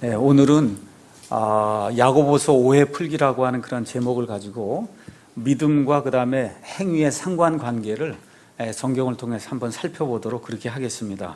네, 오늘은 야고보서 오해 풀기라고 하는 그런 제목을 가지고 믿음과 그 다음에 행위의 상관관계를 성경을 통해서 한번 살펴보도록 그렇게 하겠습니다.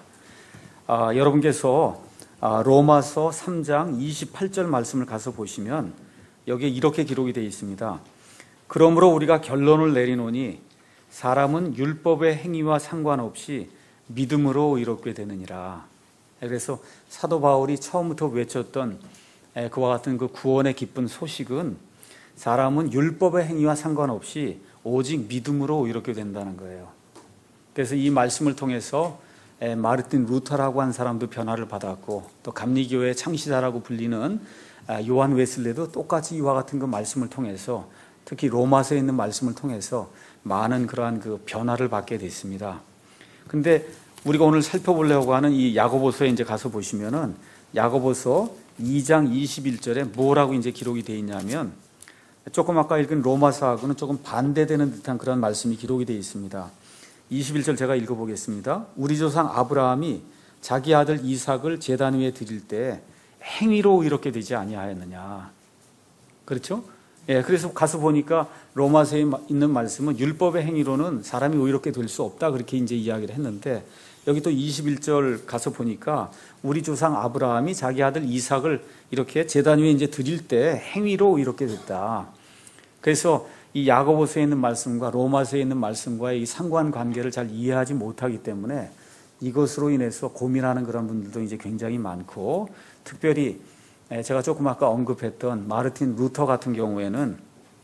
여러분께서 로마서 3장 28절 말씀을 가서 보시면 여기에 이렇게 기록이 되어 있습니다. 그러므로 우리가 결론을 내리노니 사람은 율법의 행위와 상관없이 믿음으로 의롭게 되느니라. 그래서 사도 바울이 처음부터 외쳤던 그와 같은 그 구원의 기쁜 소식은 사람은 율법의 행위와 상관없이 오직 믿음으로 의롭게 된다는 거예요. 그래서 이 말씀을 통해서 마르틴 루터라고 한 사람도 변화를 받았고, 또 감리교의 창시자라고 불리는 요한 웨슬레도 똑같이 이와 같은 그 말씀을 통해서, 특히 로마서에 있는 말씀을 통해서 많은 그러한 그 변화를 받게 됐습니다. 근데 우리가 오늘 살펴보려고 하는 이 야고보서에 이제 가서 보시면은 야고보서 2장 21절에 뭐라고 이제 기록이 되어 있냐면, 조금 아까 읽은 로마서하고는 조금 반대되는 듯한 그런 말씀이 기록이 되어 있습니다. 21절 제가 읽어보겠습니다. 우리 조상 아브라함이 자기 아들 이삭을 제단 위에 드릴 때 행위로 이렇게 되지 아니하였느냐. 그렇죠? 예, 그래서 가서 보니까 로마서에 있는 말씀은 율법의 행위로는 사람이 의롭게 될 수 없다, 그렇게 이제 이야기를 했는데, 여기 또 21절 가서 보니까 우리 조상 아브라함이 자기 아들 이삭을 이렇게 제단 위에 이제 드릴 때 행위로 이렇게 됐다. 그래서 이 야고보서에 있는 말씀과 로마서에 있는 말씀과의 이 상관관계를 잘 이해하지 못하기 때문에 이것으로 인해서 고민하는 그런 분들도 이제 굉장히 많고, 특별히 제가 조금 아까 언급했던 마르틴 루터 같은 경우에는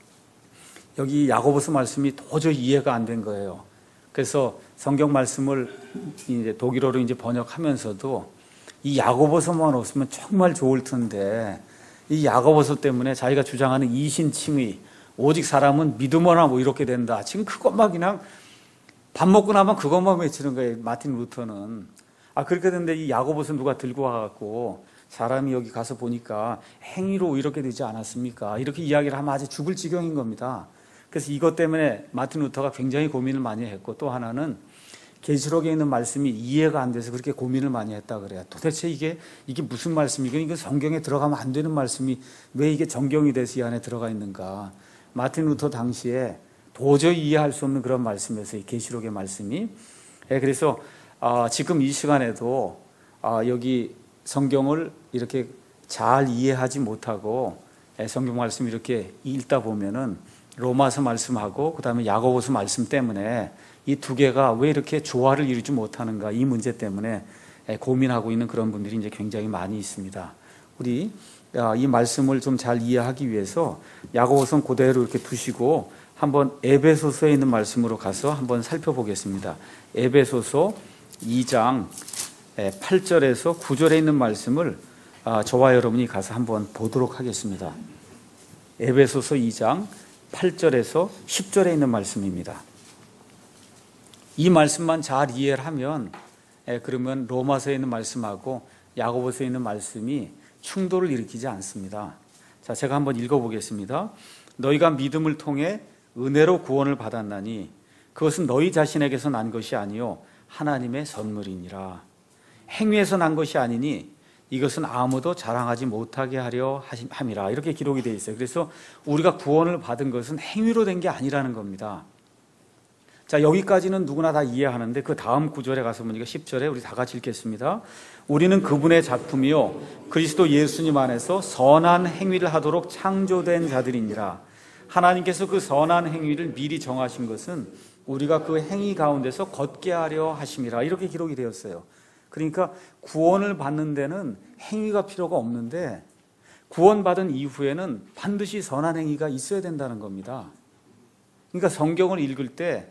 여기 야고보서 말씀이 도저히 이해가 안 된 거예요. 그래서 성경 말씀을 이제 독일어로 이제 번역하면서도 이 야고보서만 없으면 정말 좋을 텐데, 이 야고보서 때문에 자기가 주장하는 이신칭의, 오직 사람은 믿음으로 뭐 이렇게 된다, 지금 그것만 그냥 밥 먹고 나면 그것만 외치는 거예요, 마틴 루터는. 그렇게 됐는데 이 야고보서 누가 들고 와갖고 사람이 여기 가서 보니까 행위로 이렇게 되지 않았습니까? 이렇게 이야기를 하면 아주 죽을 지경인 겁니다. 그래서 이것 때문에 마틴 루터가 굉장히 고민을 많이 했고, 또 하나는 계시록에 있는 말씀이 이해가 안 돼서 그렇게 고민을 많이 했다 그래요. 도대체 이게 무슨 말씀이고, 이게 성경에 들어가면 안 되는 말씀이 왜 이게 정경이 돼서 이 안에 들어가 있는가. 마틴 루터 당시에 도저히 이해할 수 없는 그런 말씀이었어요, 이 계시록의 말씀이. 그래서 지금 이 시간에도 여기 성경을 이렇게 잘 이해하지 못하고 성경 말씀 이렇게 읽다 보면은 로마서 말씀하고 그 다음에 야고보서 말씀 때문에 이 두 개가 왜 이렇게 조화를 이루지 못하는가, 이 문제 때문에 고민하고 있는 그런 분들이 이제 굉장히 많이 있습니다. 우리 이 말씀을 좀 잘 이해하기 위해서 야고보서는 그대로 이렇게 두시고 한번 에베소서에 있는 말씀으로 가서 한번 살펴보겠습니다. 에베소서 2장 8절에서 9절에 있는 말씀을 저와 여러분이 가서 한번 보도록 하겠습니다. 에베소서 2장 8절에서 10절에 있는 말씀입니다. 이 말씀만 잘 이해를 하면 그러면 로마서에 있는 말씀하고 야고보서에 있는 말씀이 충돌을 일으키지 않습니다. 자, 제가 한번 읽어보겠습니다. 너희가 믿음을 통해 은혜로 구원을 받았나니 그것은 너희 자신에게서 난 것이 아니요 하나님의 선물이니라. 행위에서 난 것이 아니니 이것은 아무도 자랑하지 못하게 하려 함이라. 이렇게 기록이 되어 있어요. 그래서 우리가 구원을 받은 것은 행위로 된 게 아니라는 겁니다. 자, 여기까지는 누구나 다 이해하는데 그 다음 구절에 가서 보니까 10절에 우리 다 같이 읽겠습니다. 우리는 그분의 작품이요 그리스도 예수님 안에서 선한 행위를 하도록 창조된 자들이니라. 하나님께서 그 선한 행위를 미리 정하신 것은 우리가 그 행위 가운데서 걷게 하려 하심이라. 이렇게 기록이 되었어요. 그러니까 구원을 받는 데는 행위가 필요가 없는데 구원받은 이후에는 반드시 선한 행위가 있어야 된다는 겁니다. 그러니까 성경을 읽을 때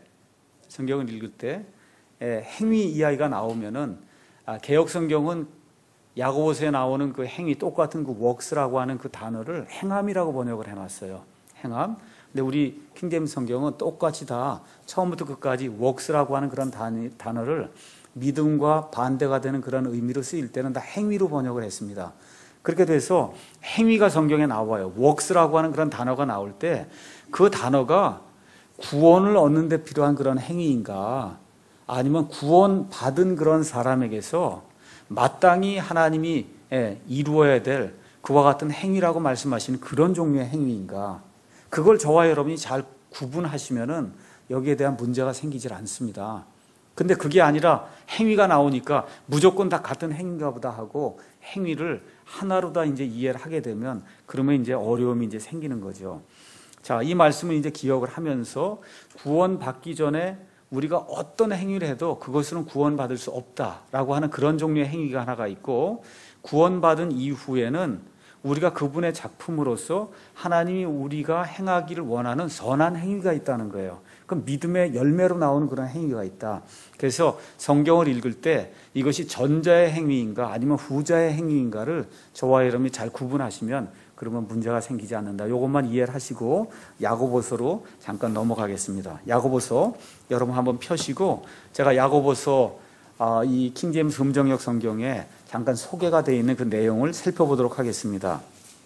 행위 이야기가 나오면은 개역 성경은 야고보서에 나오는 그 행위, 똑같은 그 works라고 하는 그 단어를 행함이라고 번역을 해놨어요. 행함. 근데 우리 킹제임스 성경은 똑같이 다 처음부터 끝까지 works라고 하는 그런 단어를 믿음과 반대가 되는 그런 의미로 쓰일 때는 다 행위로 번역을 했습니다. 그렇게 돼서 행위가 성경에 나와요. works라고 하는 그런 단어가 나올 때 그 단어가 구원을 얻는 데 필요한 그런 행위인가, 아니면 구원받은 그런 사람에게서 마땅히 하나님이 이루어야 될 그와 같은 행위라고 말씀하시는 그런 종류의 행위인가? 그걸 저와 여러분이 잘 구분하시면은 여기에 대한 문제가 생기질 않습니다. 근데 그게 아니라 행위가 나오니까 무조건 다 같은 행위인가 보다 하고 행위를 하나로 다 이제 이해를 하게 되면 그러면 이제 어려움이 이제 생기는 거죠. 자, 이 말씀을 이제 기억을 하면서 구원받기 전에 우리가 어떤 행위를 해도 그것으로는 구원받을 수 없다라고 하는 그런 종류의 행위가 하나가 있고, 구원받은 이후에는 우리가 그분의 작품으로서 하나님이 우리가 행하기를 원하는 선한 행위가 있다는 거예요. 그럼 믿음의 열매로 나오는 그런 행위가 있다. 그래서 성경을 읽을 때 이것이 전자의 행위인가 아니면 후자의 행위인가를 저와 여러분이 잘 구분하시면 그러면 문제가 생기지 않는다. 이것만 이해를 하시고 야고보서로 잠깐 넘어가겠습니다. 야고보서 여러분 한번 펴시고, 제가 야고보서 이 킹제임스 음정역 성경에 잠깐 소개가 되어 있는 그 내용을 살펴보도록 하겠습니다.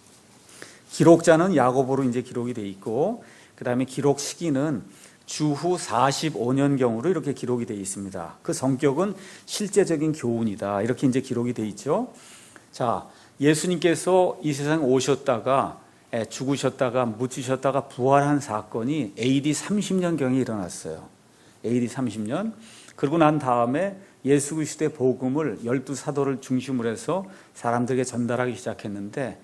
기록자는 야고보로 이제 기록이 되어 있고, 그 다음에 기록 시기는 주후 45년경으로 이렇게 기록이 되어 있습니다. 그 성격은 실제적인 교훈이다. 이렇게 이제 기록이 되어 있죠. 자, 예수님께서 이 세상에 오셨다가 죽으셨다가 묻히셨다가 부활한 사건이 AD 30년경에 일어났어요. AD 30년. 그러고 난 다음에 예수 그리스도의 복음을 12사도를 중심으로 해서 사람들에게 전달하기 시작했는데,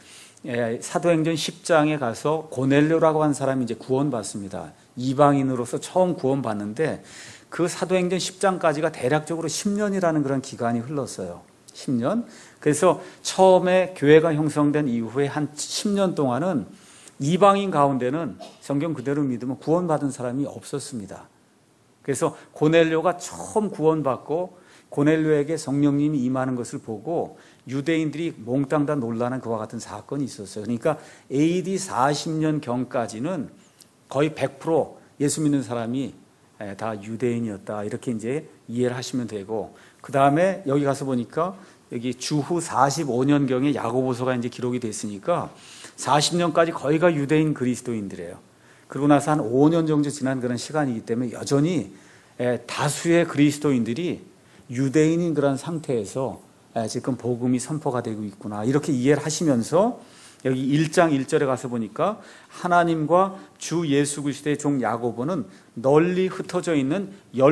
사도행전 10장에 가서 고넬료라고 한 사람이 이제 구원받습니다. 이방인으로서 처음 구원받는데 그 사도행전 10장까지가 대략적으로 10년이라는 그런 기간이 흘렀어요. 10년. 그래서 처음에 교회가 형성된 이후에 한 10년 동안은 이방인 가운데는 성경 그대로 믿으면 구원받은 사람이 없었습니다. 그래서 고넬료가 처음 구원받고 고넬료에게 성령님이 임하는 것을 보고 유대인들이 몽땅 다 놀라는 그와 같은 사건이 있었어요. 그러니까 AD 40년경까지는 거의 100% 예수 믿는 사람이 다 유대인이었다. 이렇게 이제 이해를 하시면 되고, 그 다음에 여기 가서 보니까 여기 주후 45년경에 야고보서가 이제 기록이 됐으니까 40년까지 거의가 유대인 그리스도인들이에요. 그러고 나서 한 5년 정도 지난 그런 시간이기 때문에 여전히 다수의 그리스도인들이 유대인인 그런 상태에서 지금 복음이 선포가 되고 있구나. 이렇게 이해를 하시면서 여기 1장 1절에 가서 보니까 하나님과 주 예수 그리스도의 종 야고보는 널리 흩어져 있는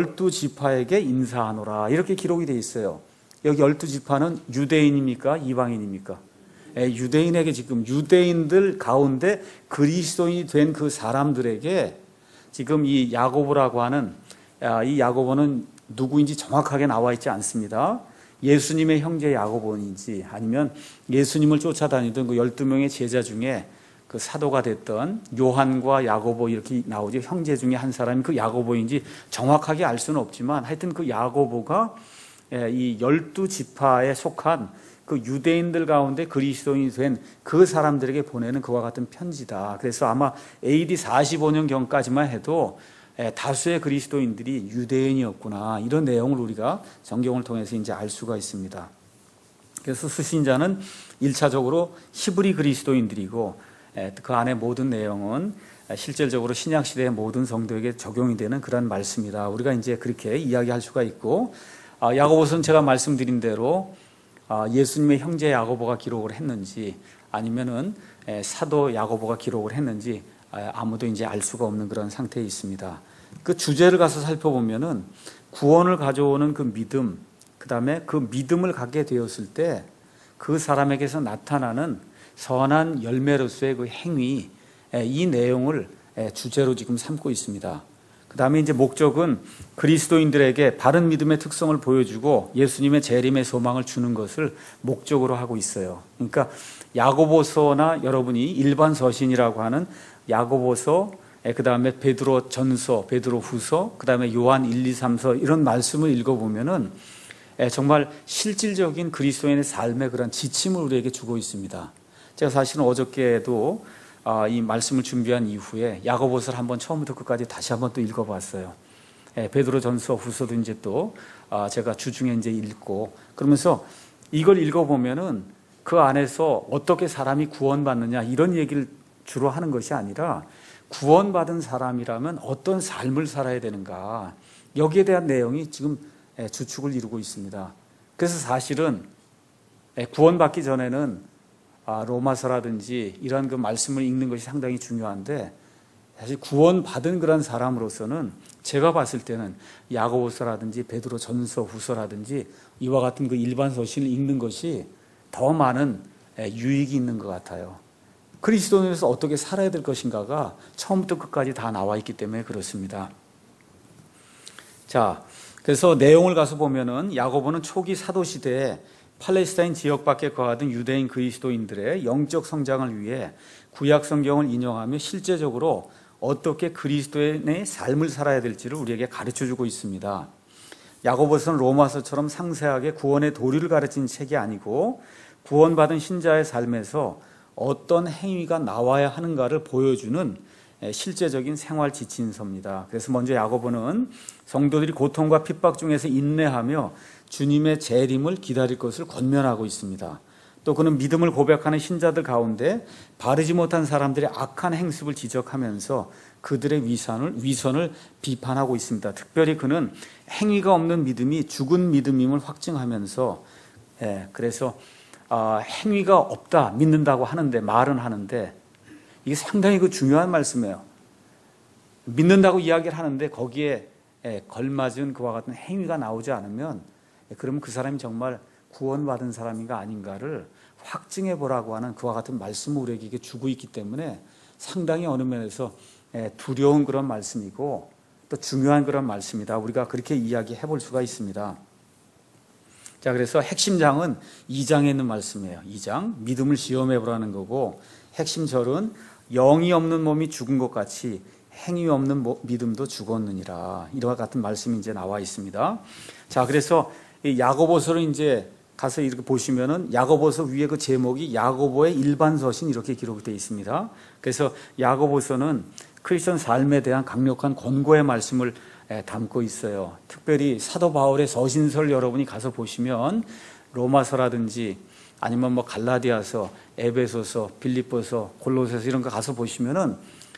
12지파에게 인사하노라. 이렇게 기록이 되어 있어요. 여기 12지파는 유대인입니까? 이방인입니까? 유대인에게, 지금 유대인들 가운데 그리스도인이 된 그 사람들에게 지금 이 야고보라고 하는, 이 야고보는 누구인지 정확하게 나와 있지 않습니다. 예수님의 형제 야고보인지 아니면 예수님을 쫓아다니던 그 12명의 제자 중에 그 사도가 됐던 요한과 야고보 이렇게 나오죠. 형제 중에 한 사람이 그 야고보인지 정확하게 알 수는 없지만 하여튼 그 야고보가 이 12지파에 속한 그 유대인들 가운데 그리스도인이 된 그 사람들에게 보내는 그와 같은 편지다. 그래서 아마 AD 45년경까지만 해도 다수의 그리스도인들이 유대인이었구나. 이런 내용을 우리가 성경을 통해서 이제 알 수가 있습니다. 그래서 수신자는 1차적으로 히브리 그리스도인들이고, 그 안에 모든 내용은 실질적으로 신약시대의 모든 성도에게 적용이 되는 그런 말씀이다. 우리가 이제 그렇게 이야기할 수가 있고, 야고보서는 제가 말씀드린 대로 예수님의 형제 야고보가 기록을 했는지 아니면은 사도 야고보가 기록을 했는지 아무도 이제 알 수가 없는 그런 상태에 있습니다. 그 주제를 가서 살펴보면은 구원을 가져오는 그 믿음, 그 다음에 그 믿음을 갖게 되었을 때 그 사람에게서 나타나는 선한 열매로서의 그 행위, 이 내용을 주제로 지금 삼고 있습니다. 그 다음에 이제 목적은 그리스도인들에게 바른 믿음의 특성을 보여주고 예수님의 재림의 소망을 주는 것을 목적으로 하고 있어요. 그러니까 야고보서나 여러분이 일반 서신이라고 하는 야고보서, 그 다음에 베드로 전서, 베드로 후서, 그 다음에 요한 1, 2, 3서 이런 말씀을 읽어보면은 정말 실질적인 그리스도인의 삶의 그런 지침을 우리에게 주고 있습니다. 제가 사실은 어저께도 이 말씀을 준비한 이후에 야고보서를 한번 처음부터 끝까지 다시 한번 또 읽어봤어요. 베드로 전서 후서도 이제 또 제가 주중에 이제 읽고, 그러면서 이걸 읽어보면은 그 안에서 어떻게 사람이 구원받느냐 이런 얘기를 주로 하는 것이 아니라 구원받은 사람이라면 어떤 삶을 살아야 되는가, 여기에 대한 내용이 지금 주축을 이루고 있습니다. 그래서 사실은 구원받기 전에는 로마서라든지 이런 그 말씀을 읽는 것이 상당히 중요한데, 사실 구원받은 그런 사람으로서는 제가 봤을 때는 야고보서라든지 베드로 전서 후서라든지 이와 같은 그 일반 서신을 읽는 것이 더 많은 유익이 있는 것 같아요. 그리스도인으로서 어떻게 살아야 될 것인가가 처음부터 끝까지 다 나와 있기 때문에 그렇습니다. 자, 그래서 내용을 가서 보면은 야고보는 초기 사도 시대에 팔레스타인 지역 밖에 거하던 유대인 그리스도인들의 영적 성장을 위해 구약 성경을 인용하며 실제적으로 어떻게 그리스도인의 삶을 살아야 될지를 우리에게 가르쳐주고 있습니다. 야고보서는 로마서처럼 상세하게 구원의 도리를 가르친 책이 아니고 구원받은 신자의 삶에서 어떤 행위가 나와야 하는가를 보여주는 실제적인 생활 지침서입니다. 그래서 먼저 야고보는 성도들이 고통과 핍박 중에서 인내하며 주님의 재림을 기다릴 것을 권면하고 있습니다. 또 그는 믿음을 고백하는 신자들 가운데 바르지 못한 사람들의 악한 행습을 지적하면서 그들의 위선을 비판하고 있습니다. 특별히 그는 행위가 없는 믿음이 죽은 믿음임을 확증하면서 그래서 행위가 없다 믿는다고 하는데, 말은 하는데 이게 상당히 그 중요한 말씀이에요. 믿는다고 이야기를 하는데 거기에 걸맞은 그와 같은 행위가 나오지 않으면, 그러면 그 사람이 정말 구원받은 사람인가 아닌가를 확증해 보라고 하는 그와 같은 말씀을 우리에게 주고 있기 때문에 상당히 어느 면에서 두려운 그런 말씀이고 또 중요한 그런 말씀이다. 우리가 그렇게 이야기해 볼 수가 있습니다. 자, 그래서 핵심장은 2장에 있는 말씀이에요. 2장, 믿음을 시험해 보라는 거고, 핵심 절은 영이 없는 몸이 죽은 것 같이 행위 없는 믿음도 죽었느니라. 이와 같은 말씀이 이제 나와 있습니다. 자, 그래서 이 야고보서를 이제 가서 이렇게 보시면은 야고보서 위에 그 제목이 야고보의 일반 서신 이렇게 기록되어 있습니다. 그래서 야고보서는 크리스천 삶에 대한 강력한 권고의 말씀을 담고 있어요. 특별히 사도 바울의 서신서를 여러분이 가서 보시면 로마서라든지 아니면 뭐 갈라디아서, 에베소서, 빌립보서, 골로새서 이런 거 가서 보시면은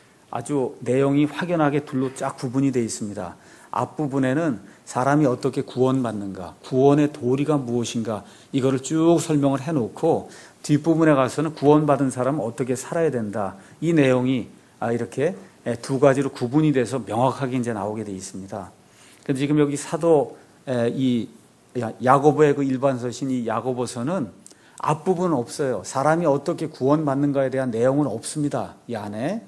아주 내용이 확연하게 둘로 쫙 구분이 되어 있습니다. 앞부분에는 사람이 어떻게 구원받는가, 구원의 도리가 무엇인가, 이거를 쭉 설명을 해놓고 뒷부분에 가서는 구원받은 사람은 어떻게 살아야 된다. 이 내용이 이렇게 두 가지로 구분이 돼서 명확하게 이제 나오게 되어 있습니다. 그런데 지금 여기 사도 이 야고보의 그 일반 서신 이 야고보서는 앞부분은 없어요. 사람이 어떻게 구원받는가에 대한 내용은 없습니다. 이 안에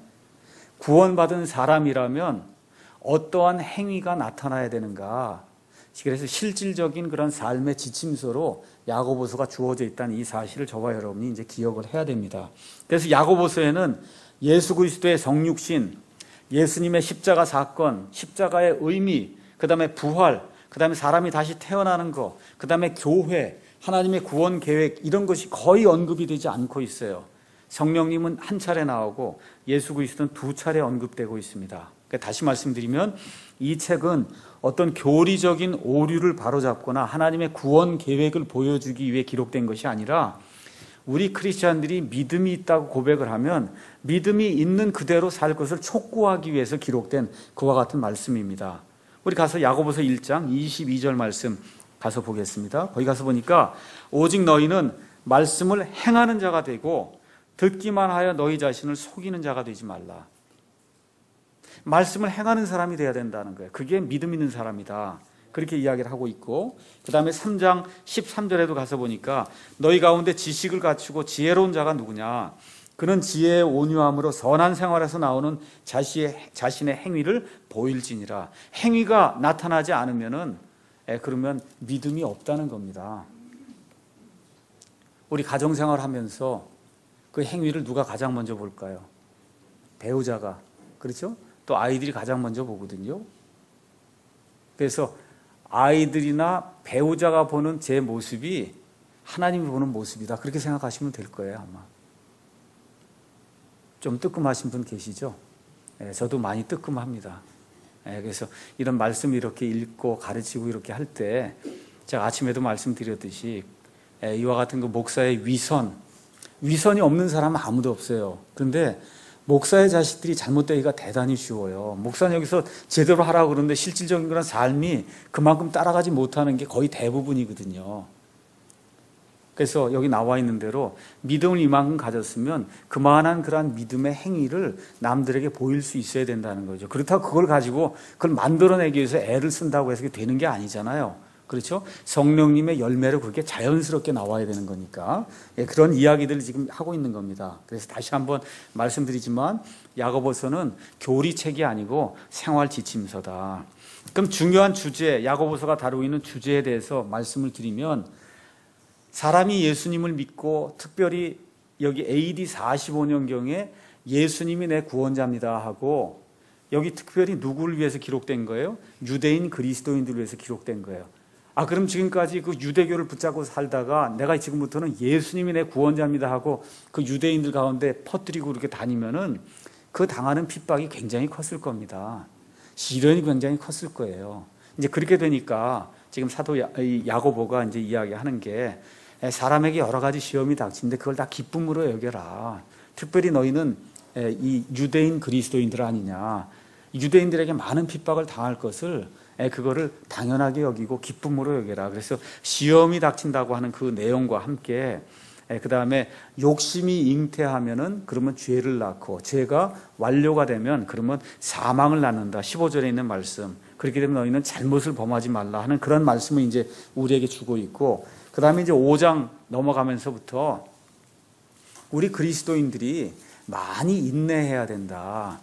구원받은 사람이라면 어떠한 행위가 나타나야 되는가, 그래서 실질적인 그런 삶의 지침서로 야고보서가 주어져 있다는 이 사실을 저와 여러분이 이제 기억을 해야 됩니다. 그래서 야고보서에는 예수 그리스도의 성육신, 예수님의 십자가 사건, 십자가의 의미, 그 다음에 부활, 그 다음에 사람이 다시 태어나는 것, 그 다음에 교회, 하나님의 구원 계획, 이런 것이 거의 언급이 되지 않고 있어요. 성령님은 한 차례 나오고 예수 그리스도는 두 차례 언급되고 있습니다. 그러니까 다시 말씀드리면 이 책은 어떤 교리적인 오류를 바로잡거나 하나님의 구원 계획을 보여주기 위해 기록된 것이 아니라 우리 크리스찬들이 믿음이 있다고 고백을 하면 믿음이 있는 그대로 살 것을 촉구하기 위해서 기록된 그와 같은 말씀입니다. 우리 가서 야고보서 1장 22절 말씀 가서 보겠습니다. 거기 가서 보니까 오직 너희는 말씀을 행하는 자가 되고 듣기만 하여 너희 자신을 속이는 자가 되지 말라. 말씀을 행하는 사람이 돼야 된다는 거예요. 그게 믿음 있는 사람이다. 그렇게 이야기를 하고 있고, 그 다음에 3장 13절에도 가서 보니까 너희 가운데 지식을 갖추고 지혜로운 자가 누구냐? 그는 지혜의 온유함으로 선한 생활에서 나오는 자신의 행위를 보일지니라. 행위가 나타나지 않으면은 그러면 믿음이 없다는 겁니다. 우리 가정생활 하면서 그 행위를 누가 가장 먼저 볼까요? 배우자가, 그렇죠? 또 아이들이 가장 먼저 보거든요. 그래서 아이들이나 배우자가 보는 제 모습이 하나님이 보는 모습이다. 그렇게 생각하시면 될 거예요, 아마. 좀 뜨끔하신 분 계시죠? 저도 많이 뜨끔합니다. 그래서 이런 말씀 이렇게 읽고 가르치고 이렇게 할 때 제가 아침에도 말씀드렸듯이 이와 같은 그 목사의 위선이 없는 사람은 아무도 없어요. 그런데 목사의 자식들이 잘못되기가 대단히 쉬워요. 목사는 여기서 제대로 하라고 그러는데 실질적인 그런 삶이 그만큼 따라가지 못하는 게 거의 대부분이거든요. 그래서 여기 나와 있는 대로 믿음을 이만큼 가졌으면 그만한 그러한 믿음의 행위를 남들에게 보일 수 있어야 된다는 거죠. 그렇다고 그걸 가지고 그걸 만들어내기 위해서 애를 쓴다고 해서 되는 게 아니잖아요. 그렇죠? 성령님의 열매로 그렇게 자연스럽게 나와야 되는 거니까 그런 이야기들을 지금 하고 있는 겁니다. 그래서 다시 한번 말씀드리지만 야고보서는 교리책이 아니고 생활 지침서다. 그럼 중요한 주제, 야고보서가 다루고 있는 주제에 대해서 말씀을 드리면 사람이 예수님을 믿고 특별히 여기 AD 45년경에 예수님이 내 구원자입니다 하고 여기 특별히 누구를 위해서 기록된 거예요? 유대인 그리스도인들을 위해서 기록된 거예요. 그럼 지금까지 그 유대교를 붙잡고 살다가 내가 지금부터는 예수님이 내 구원자입니다 하고 그 유대인들 가운데 퍼뜨리고 이렇게 다니면은 그 당하는 핍박이 굉장히 컸을 겁니다. 시련이 굉장히 컸을 거예요. 이제 그렇게 되니까 지금 사도 야고보가 이제 이야기하는 게 사람에게 여러 가지 시험이 닥치는데 그걸 다 기쁨으로 여겨라. 특별히 너희는 이 유대인 그리스도인들 아니냐. 유대인들에게 많은 핍박을 당할 것을 그거를 당연하게 여기고 기쁨으로 여겨라. 그래서 시험이 닥친다고 하는 그 내용과 함께 그 다음에 욕심이 잉태하면은 그러면 죄를 낳고 죄가 완료가 되면 그러면 사망을 낳는다. 15절에 있는 말씀. 그렇게 되면 너희는 잘못을 범하지 말라 하는 그런 말씀을 이제 우리에게 주고 있고 그 다음에 이제 5장 넘어가면서부터 우리 그리스도인들이 많이 인내해야 된다.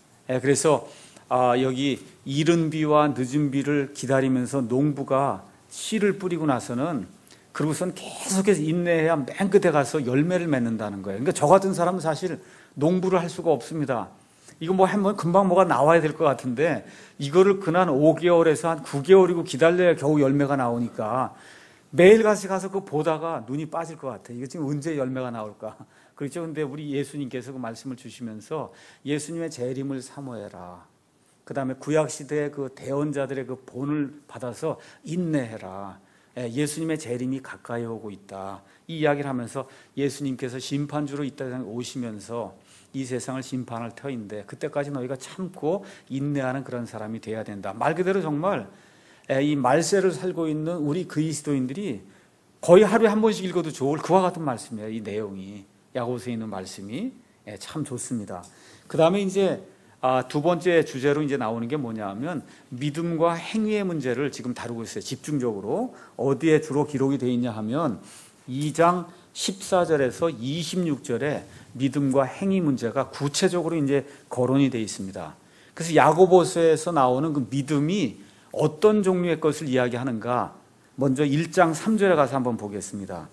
그래서 여기 이른 비와 늦은 비를 기다리면서 농부가 씨를 뿌리고 나서는 그러고선 계속해서 인내해야 맨 끝에 가서 열매를 맺는다는 거예요. 그러니까 저 같은 사람은 사실 농부를 할 수가 없습니다. 이거 뭐 한번 금방 뭐가 나와야 될 것 같은데 이거를 그난 5개월에서 한 9개월이고 기다려야 겨우 열매가 나오니까 매일같이 가서 그거 보다가 눈이 빠질 것 같아요. 이거 지금 언제 열매가 나올까? 그렇죠. 근데 우리 예수님께서 그 말씀을 주시면서 예수님의 재림을 사모해라. 그 다음에 구약시대의 그 대언자들의 그 본을 받아서 인내해라. 예수님의 재림이 가까이 오고 있다. 이 이야기를 하면서 예수님께서 심판주로 이 땅에 오시면서 이 세상을 심판할 터인데 그때까지 너희가 참고 인내하는 그런 사람이 돼야 된다. 말 그대로 정말 이 말세를 살고 있는 우리 그리스도인들이 거의 하루에 한 번씩 읽어도 좋을 그와 같은 말씀이에요. 이 내용이 야고보서에 있는 말씀이 참 좋습니다. 그 다음에 이제 두 번째 주제로 이제 나오는 게 뭐냐면 믿음과 행위의 문제를 지금 다루고 있어요. 집중적으로 어디에 주로 기록이 되어 있냐 하면 2장 14절에서 26절에 믿음과 행위 문제가 구체적으로 이제 거론이 되어 있습니다. 그래서 야고보서에서 나오는 그 믿음이 어떤 종류의 것을 이야기하는가? 먼저 1장 3절에 가서 한번 보겠습니다.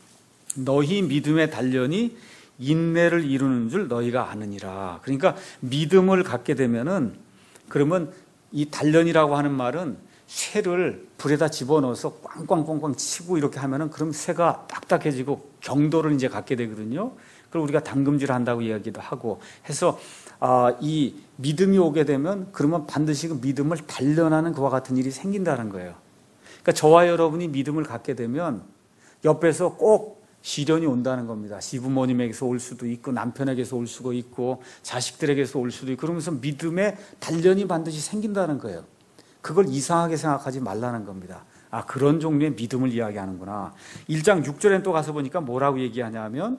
너희 믿음의 단련이 인내를 이루는 줄 너희가 아느니라. 그러니까 믿음을 갖게 되면은 그러면 이 단련이라고 하는 말은 쇠를 불에다 집어넣어서 꽝꽝꽝꽝 치고 이렇게 하면은 그럼 쇠가 딱딱해지고 경도를 이제 갖게 되거든요. 그리고 우리가 담금질 한다고 이야기도 하고 해서 이 믿음이 오게 되면 그러면 반드시 그 믿음을 단련하는 그와 같은 일이 생긴다는 거예요. 그러니까 저와 여러분이 믿음을 갖게 되면 옆에서 꼭 시련이 온다는 겁니다. 시부모님에게서 올 수도 있고 남편에게서 올 수도 있고 자식들에게서 올 수도 있고 그러면서 믿음의 단련이 반드시 생긴다는 거예요. 그걸 이상하게 생각하지 말라는 겁니다. 그런 종류의 믿음을 이야기하는구나. 1장 6절엔 또 가서 보니까 뭐라고 얘기하냐면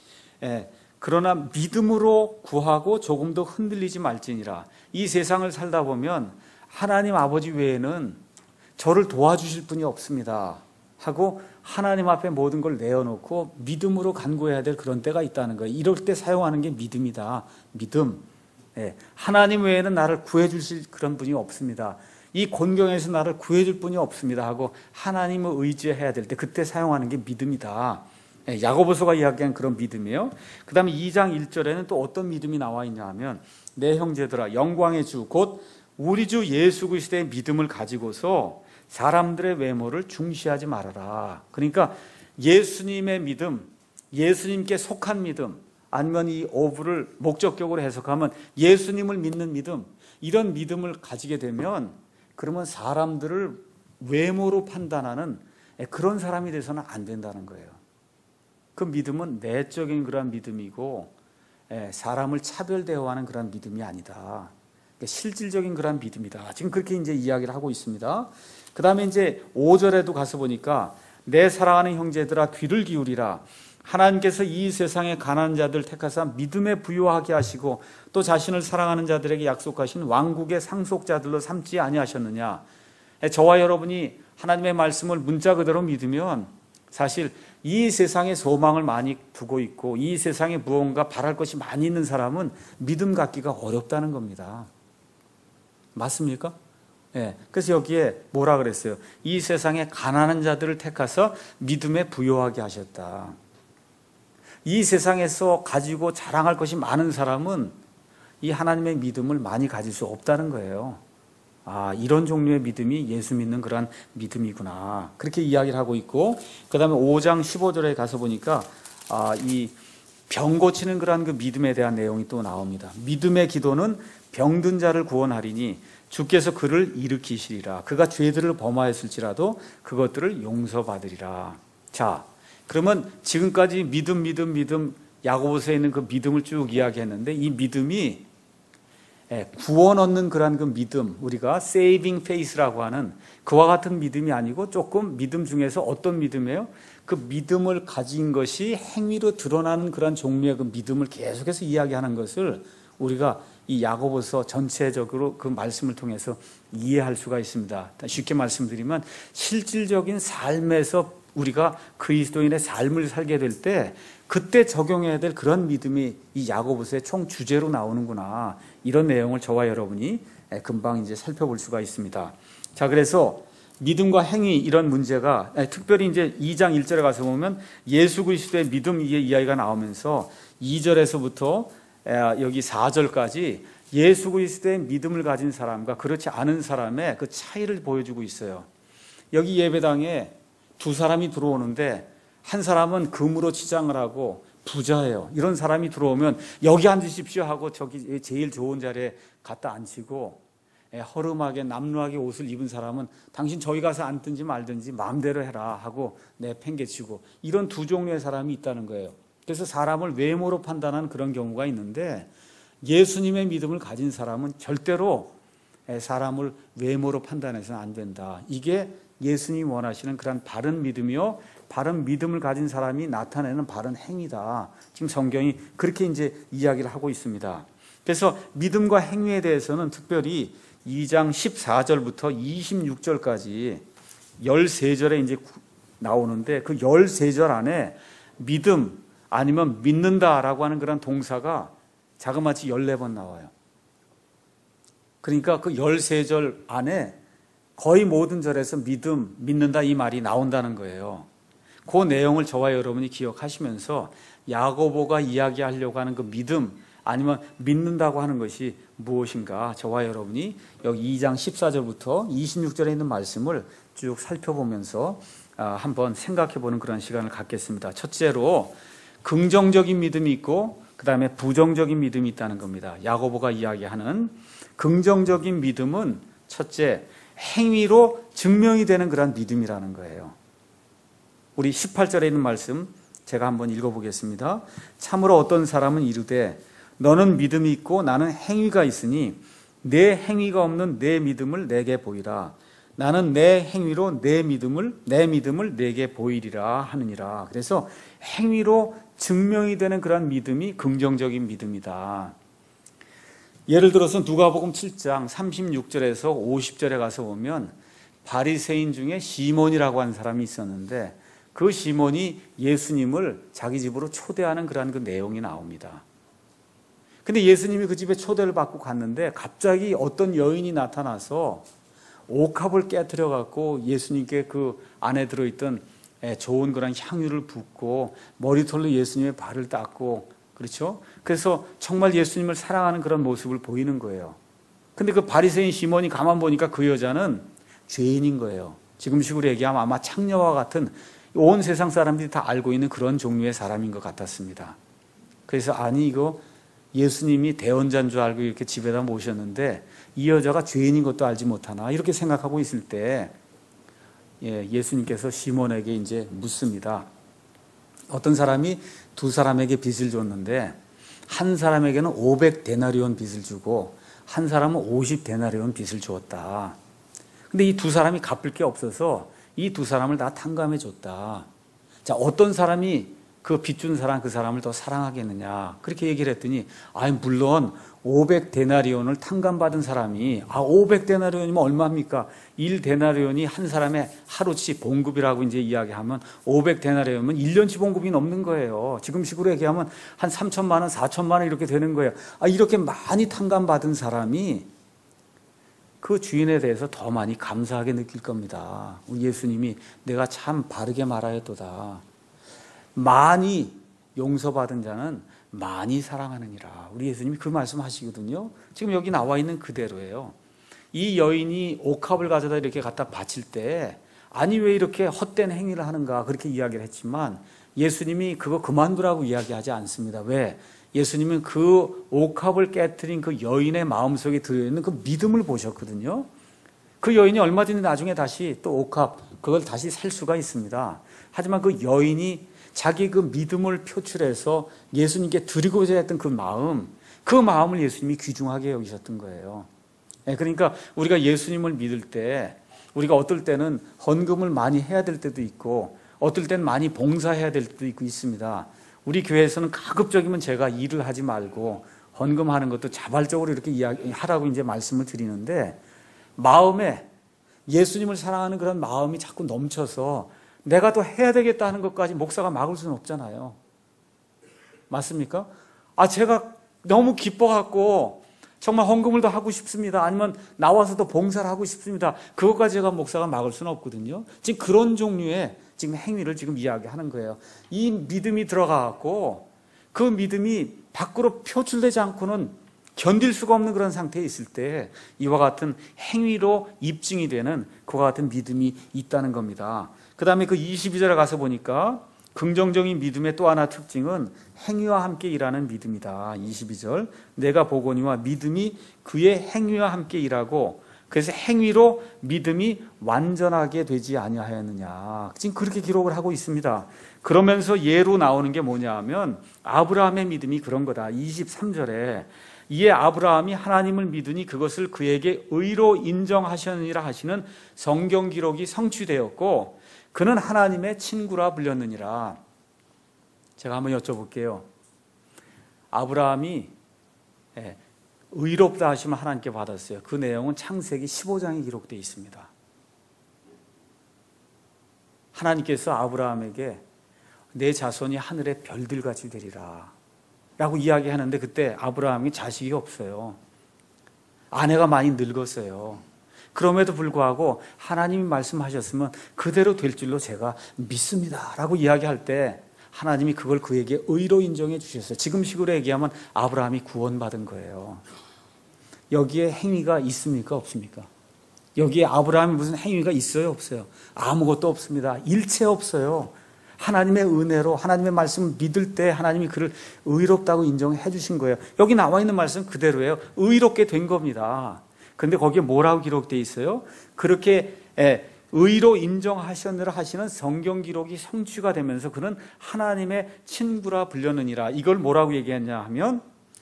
그러나 믿음으로 구하고 조금 더 흔들리지 말지니라. 이 세상을 살다 보면 하나님 아버지 외에는 저를 도와주실 분이 없습니다 하고 하나님 앞에 모든 걸 내어놓고 믿음으로 간구해야 될 그런 때가 있다는 거예요. 이럴 때 사용하는 게 믿음이다. 믿음. 하나님 외에는 나를 구해주실 그런 분이 없습니다. 이 곤경에서 나를 구해줄 분이 없습니다 하고 하나님을 의지해야 될 때 그때 사용하는 게 믿음이다. 야고보서가 이야기한 그런 믿음이에요. 그 다음에 2장 1절에는 또 어떤 믿음이 나와 있냐 하면 내 형제들아 영광의 주 곧 우리 주 예수 그리스도의 믿음을 가지고서 사람들의 외모를 중시하지 말아라. 그러니까 예수님의 믿음, 예수님께 속한 믿음, 아니면 이 오브를 목적격으로 해석하면 예수님을 믿는 믿음, 이런 믿음을 가지게 되면 그러면 사람들을 외모로 판단하는 그런 사람이 돼서는 안 된다는 거예요. 그 믿음은 내적인 그런 믿음이고 사람을 차별대우하는 그런 믿음이 아니다. 실질적인 그런 믿음이다. 지금 그렇게 이제 이야기를 하고 있습니다. 그 다음에 이제 5절에도 가서 보니까 내 사랑하는 형제들아 귀를 기울이라. 하나님께서 이 세상의 가난한 자들 택하사 믿음에 부유하게 하시고 또 자신을 사랑하는 자들에게 약속하신 왕국의 상속자들로 삼지 아니하셨느냐. 저와 여러분이 하나님의 말씀을 문자 그대로 믿으면 사실 이 세상에 소망을 많이 두고 있고 이 세상에 무언가 바랄 것이 많이 있는 사람은 믿음 갖기가 어렵다는 겁니다. 맞습니까? 그래서 여기에 뭐라 그랬어요? 이 세상에 가난한 자들을 택하서 믿음에 부유하게 하셨다. 이 세상에서 가지고 자랑할 것이 많은 사람은 이 하나님의 믿음을 많이 가질 수 없다는 거예요. 이런 종류의 믿음이 예수 믿는 그런 믿음이구나. 그렇게 이야기를 하고 있고, 그 다음에 5장 15절에 가서 보니까 이 병 고치는 그런 그 믿음에 대한 내용이 또 나옵니다. 믿음의 기도는 병든 자를 구원하리니 주께서 그를 일으키시리라. 그가 죄들을 범하였을지라도 그것들을 용서받으리라. 자, 그러면 지금까지 믿음 야고보서에 있는 그 믿음을 쭉 이야기했는데 이 믿음이 구원 얻는 그런 그 믿음, 우리가 saving faith라고 하는 그와 같은 믿음이 아니고 조금 믿음 중에서 어떤 믿음이에요? 그 믿음을 가진 것이 행위로 드러나는 그런 종류의 그 믿음을 계속해서 이야기하는 것을 우리가 이 야고보서 전체적으로 그 말씀을 통해서 이해할 수가 있습니다. 쉽게 말씀드리면 실질적인 삶에서 우리가 그리스도인의 삶을 살게 될 때 그때 적용해야 될 그런 믿음이 이 야고보서의 총 주제로 나오는구나. 이런 내용을 저와 여러분이 금방 이제 살펴볼 수가 있습니다. 자, 그래서 믿음과 행위 이런 문제가 특별히 이제 2장 1절에 가서 보면 예수 그리스도의 믿음 이야기가 나오면서 2절에서부터 여기 4절까지 예수 그리스도의 믿음을 가진 사람과 그렇지 않은 사람의 그 차이를 보여주고 있어요. 여기 예배당에 두 사람이 들어오는데 한 사람은 금으로 치장을 하고 부자예요. 이런 사람이 들어오면 여기 앉으십시오 하고 저기 제일 좋은 자리에 갖다 앉히고 허름하게 남루하게 옷을 입은 사람은 당신 저기 가서 앉든지 말든지 마음대로 해라 하고 팽개치고 이런 두 종류의 사람이 있다는 거예요. 그래서 사람을 외모로 판단하는 그런 경우가 있는데 예수님의 믿음을 가진 사람은 절대로 사람을 외모로 판단해서는 안 된다. 이게 예수님이 원하시는 그런 바른 믿음이요, 바른 믿음을 가진 사람이 나타내는 바른 행위다. 지금 성경이 그렇게 이제 이야기를 하고 있습니다. 그래서 믿음과 행위에 대해서는 특별히 2장 14절부터 26절까지 13절에 이제 나오는데 그 13절 안에 믿음 아니면 믿는다라고 하는 그런 동사가 자그마치 14번 나와요. 그러니까 그 13절 안에 거의 모든 절에서 믿음, 믿는다 이 말이 나온다는 거예요. 그 내용을 저와 여러분이 기억하시면서 야고보가 이야기하려고 하는 그 믿음 아니면 믿는다고 하는 것이 무엇인가 저와 여러분이 여기 2장 14절부터 26절에 있는 말씀을 쭉 살펴보면서 한번 생각해 보는 그런 시간을 갖겠습니다. 첫째로 긍정적인 믿음이 있고 그 다음에 부정적인 믿음이 있다는 겁니다. 야고보가 이야기하는 긍정적인 믿음은 첫째, 행위로 증명이 되는 그런 믿음이라는 거예요. 우리 18절에 있는 말씀 제가 한번 읽어보겠습니다. 참으로 어떤 사람은 이르되 너는 믿음이 있고 나는 행위가 있으니 내 행위가 없는 내 믿음을 내게 보이라. 나는 내 행위로 내 믿음을 내게 보이리라 하느니라. 그래서 행위로 증명이 되는 그런 믿음이 긍정적인 믿음이다. 예를 들어서 누가복음 7장 36절에서 50절에 가서 보면 바리새인 중에 시몬이라고 하는 사람이 있었는데 그 시몬이 예수님을 자기 집으로 초대하는 그런 그 내용이 나옵니다. 근데 예수님이 그 집에 초대를 받고 갔는데 갑자기 어떤 여인이 나타나서 옥합을 깨트려 갖고 예수님께 그 안에 들어있던 좋은 그런 향유를 붓고 머리털로 예수님의 발을 닦고, 그렇죠? 그래서 정말 예수님을 사랑하는 그런 모습을 보이는 거예요. 근데 그 바리새인 시몬이 가만 보니까 그 여자는 죄인인 거예요. 지금식으로 얘기하면 아마 창녀와 같은 온 세상 사람들이 다 알고 있는 그런 종류의 사람인 것 같았습니다. 그래서 아니 이거 예수님이 대언자인 줄 알고 이렇게 집에다 모셨는데 이 여자가 죄인인 것도 알지 못하나 이렇게 생각하고 있을 때 예수님께서 시몬에게 이제 묻습니다. 어떤 사람이 두 사람에게 빚을 줬는데 한 사람에게는 500데나리온 빚을 주고 한 사람은 50데나리온 빚을 주었다. 근데 이 두 사람이 갚을 게 없어서 이 두 사람을 다 탕감해 줬다. 자, 어떤 사람이 그 빚준 사람, 그 사람을 더 사랑하겠느냐, 그렇게 얘기를 했더니, 물론 500데나리온을 탕감받은 사람이, 500데나리온이면 얼마입니까? 1데나리온이 한 사람의 하루치 봉급이라고 이제 이야기하면 500데나리온이면 1년치 봉급이 넘는 거예요. 지금식으로 얘기하면 한 3천만 원, 4천만 원 이렇게 되는 거예요. 이렇게 많이 탕감받은 사람이 그 주인에 대해서 더 많이 감사하게 느낄 겁니다. 우리 예수님이 내가 참 바르게 말하였도다. 많이 용서받은 자는 많이 사랑하느니라. 우리 예수님이 그 말씀 하시거든요. 지금 여기 나와 있는 그대로예요. 이 여인이 옥합을 가져다 이렇게 갖다 바칠 때, 아니 왜 이렇게 헛된 행위를 하는가, 그렇게 이야기를 했지만 예수님이 그거 그만두라고 이야기하지 않습니다. 왜? 예수님은 그 옥합을 깨트린 그 여인의 마음속에 들어있는 그 믿음을 보셨거든요. 그 여인이 얼마든지 나중에 다시 또 옥합, 그걸 다시 살 수가 있습니다. 하지만 그 여인이 자기 그 믿음을 표출해서 예수님께 드리고자 했던 그 마음을 예수님이 귀중하게 여기셨던 거예요. 그러니까 우리가 예수님을 믿을 때, 우리가 어떨 때는 헌금을 많이 해야 될 때도 있고, 어떨 때는 많이 봉사해야 될 때도 있습니다. 우리 교회에서는 가급적이면 제가 일을 하지 말고 헌금하는 것도 자발적으로 이렇게 이야기하라고 이제 말씀을 드리는데, 마음에 예수님을 사랑하는 그런 마음이 자꾸 넘쳐서 내가 더 해야 되겠다 하는 것까지 목사가 막을 수는 없잖아요. 맞습니까? 제가 너무 기뻐갖고 정말 헌금을 더 하고 싶습니다. 아니면 나와서 더 봉사를 하고 싶습니다. 그것까지 제가 목사가 막을 수는 없거든요. 지금 그런 종류의 지금 행위를 지금 이야기하는 거예요. 이 믿음이 들어가갖고 그 믿음이 밖으로 표출되지 않고는 견딜 수가 없는 그런 상태에 있을 때 이와 같은 행위로 입증이 되는 그와 같은 믿음이 있다는 겁니다. 그 다음에 그 22절에 가서 보니까 긍정적인 믿음의 또 하나 특징은 행위와 함께 일하는 믿음이다. 22절, 내가 보거니와 믿음이 그의 행위와 함께 일하고 그래서 행위로 믿음이 완전하게 되지 아니하였느냐. 지금 그렇게 기록을 하고 있습니다. 그러면서 예로 나오는 게 뭐냐 하면 아브라함의 믿음이 그런 거다. 23절에 이에 아브라함이 하나님을 믿으니 그것을 그에게 의로 인정하셨느니라 하시는 성경 기록이 성취되었고 그는 하나님의 친구라 불렸느니라. 제가 한번 여쭤볼게요. 아브라함이 의롭다 하시면 하나님께 받았어요. 그 내용은 창세기 15장에 기록되어 있습니다. 하나님께서 아브라함에게 내 자손이 하늘의 별들같이 되리라 라고 이야기하는데 그때 아브라함이 자식이 없어요. 아내가 많이 늙었어요. 그럼에도 불구하고 하나님이 말씀하셨으면 그대로 될 줄로 제가 믿습니다 라고 이야기할 때 하나님이 그걸 그에게 의로 인정해 주셨어요. 지금식으로 얘기하면 아브라함이 구원받은 거예요. 여기에 행위가 있습니까? 없습니까? 여기에 아브라함이 무슨 행위가 있어요? 없어요? 아무것도 없습니다. 일체 없어요. 하나님의 은혜로 하나님의 말씀을 믿을 때 하나님이 그를 의롭다고 인정해 주신 거예요. 여기 나와 있는 말씀 그대로예요. 의롭게 된 겁니다. 그런데 거기에 뭐라고 기록되어 있어요? 그렇게 의로 인정하셨느라 하시는 성경 기록이 성취가 되면서 그는 하나님의 친구라 불렸느니라. 이걸 뭐라고 얘기했냐 하면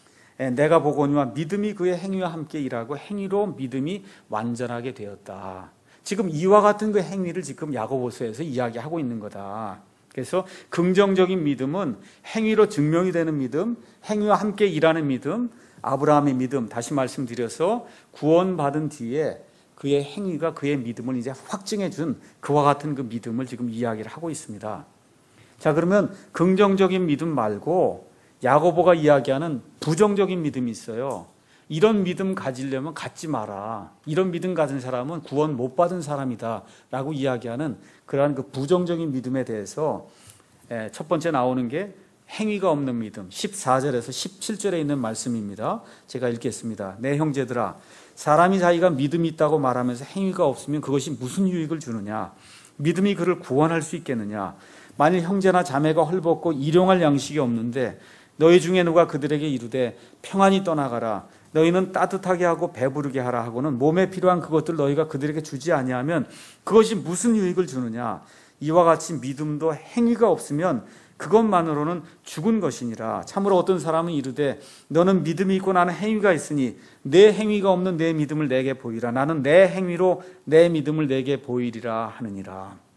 내가 보거니와 믿음이 그의 행위와 함께 일하고 행위로 믿음이 완전하게 되었다. 지금 이와 같은 그 행위를 지금 야고보서에서 이야기하고 있는 거다. 그래서 긍정적인 믿음은 행위로 증명이 되는 믿음, 행위와 함께 일하는 믿음, 아브라함의 믿음, 다시 말씀드려서 구원받은 뒤에 그의 행위가 그의 믿음을 이제 확증해 준 그와 같은 그 믿음을 지금 이야기를 하고 있습니다. 자, 그러면 긍정적인 믿음 말고 야고보가 이야기하는 부정적인 믿음이 있어요. 이런 믿음 가지려면 갖지 마라. 이런 믿음 가진 사람은 구원 못 받은 사람이다 라고 이야기하는 그러한 그 부정적인 믿음에 대해서 첫 번째 나오는 게 행위가 없는 믿음, 14절에서 17절에 있는 말씀입니다. 제가 읽겠습니다. 내 형제들아, 사람이 자기가 믿음이 있다고 말하면서 행위가 없으면 그것이 무슨 유익을 주느냐? 믿음이 그를 구원할 수 있겠느냐? 만일 형제나 자매가 헐벗고 일용할 양식이 없는데 너희 중에 누가 그들에게 이르되 평안히 떠나가라, 너희는 따뜻하게 하고 배부르게 하라 하고는 몸에 필요한 그것들 너희가 그들에게 주지 아니하면 그것이 무슨 유익을 주느냐? 이와 같이 믿음도 행위가 없으면 그것만으로는 죽은 것이니라. 참으로 어떤 사람은 이르되 너는 믿음이 있고 나는 행위가 있으니 내 행위가 없는 내 믿음을 내게 보이라. 나는 내 행위로 내 믿음을 내게 보이리라 하느니라.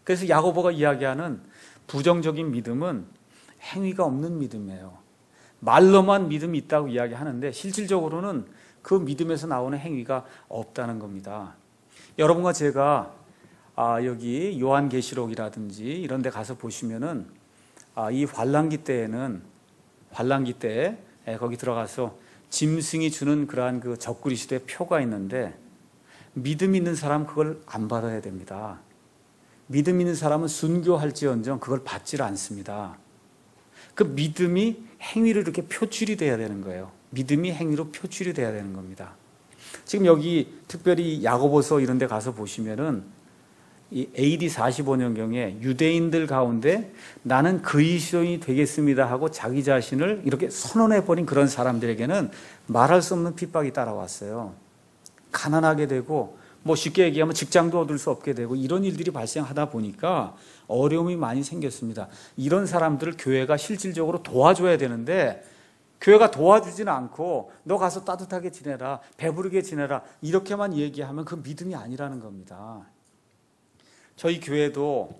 그래서 야고보가 이야기하는 부정적인 믿음은 행위가 없는 믿음이에요. 말로만 믿음이 있다고 이야기하는데 실질적으로는 그 믿음에서 나오는 행위가 없다는 겁니다. 여러분과 제가 여기 요한계시록이라든지 이런 데 가서 보시면은 이 환란기 때에는 환란기 때에 거기 들어가서 짐승이 주는 그러한 그 적그리스도의 표가 있는데 믿음 있는 사람은 그걸 안 받아야 됩니다. 믿음 있는 사람은 순교할지언정 그걸 받질 않습니다. 그 믿음이 행위로 이렇게 표출이 돼야 되는 거예요. 믿음이 행위로 표출이 돼야 되는 겁니다. 지금 여기 특별히 야고보서 이런 데 가서 보시면은 이 AD 45년경에 유대인들 가운데 나는 그리스도인이 되겠습니다 하고 자기 자신을 이렇게 선언해버린 그런 사람들에게는 말할 수 없는 핍박이 따라왔어요. 가난하게 되고 쉽게 얘기하면 직장도 얻을 수 없게 되고 이런 일들이 발생하다 보니까 어려움이 많이 생겼습니다. 이런 사람들을 교회가 실질적으로 도와줘야 되는데 교회가 도와주지는 않고 너 가서 따뜻하게 지내라, 배부르게 지내라 이렇게만 얘기하면 그 믿음이 아니라는 겁니다. 저희 교회도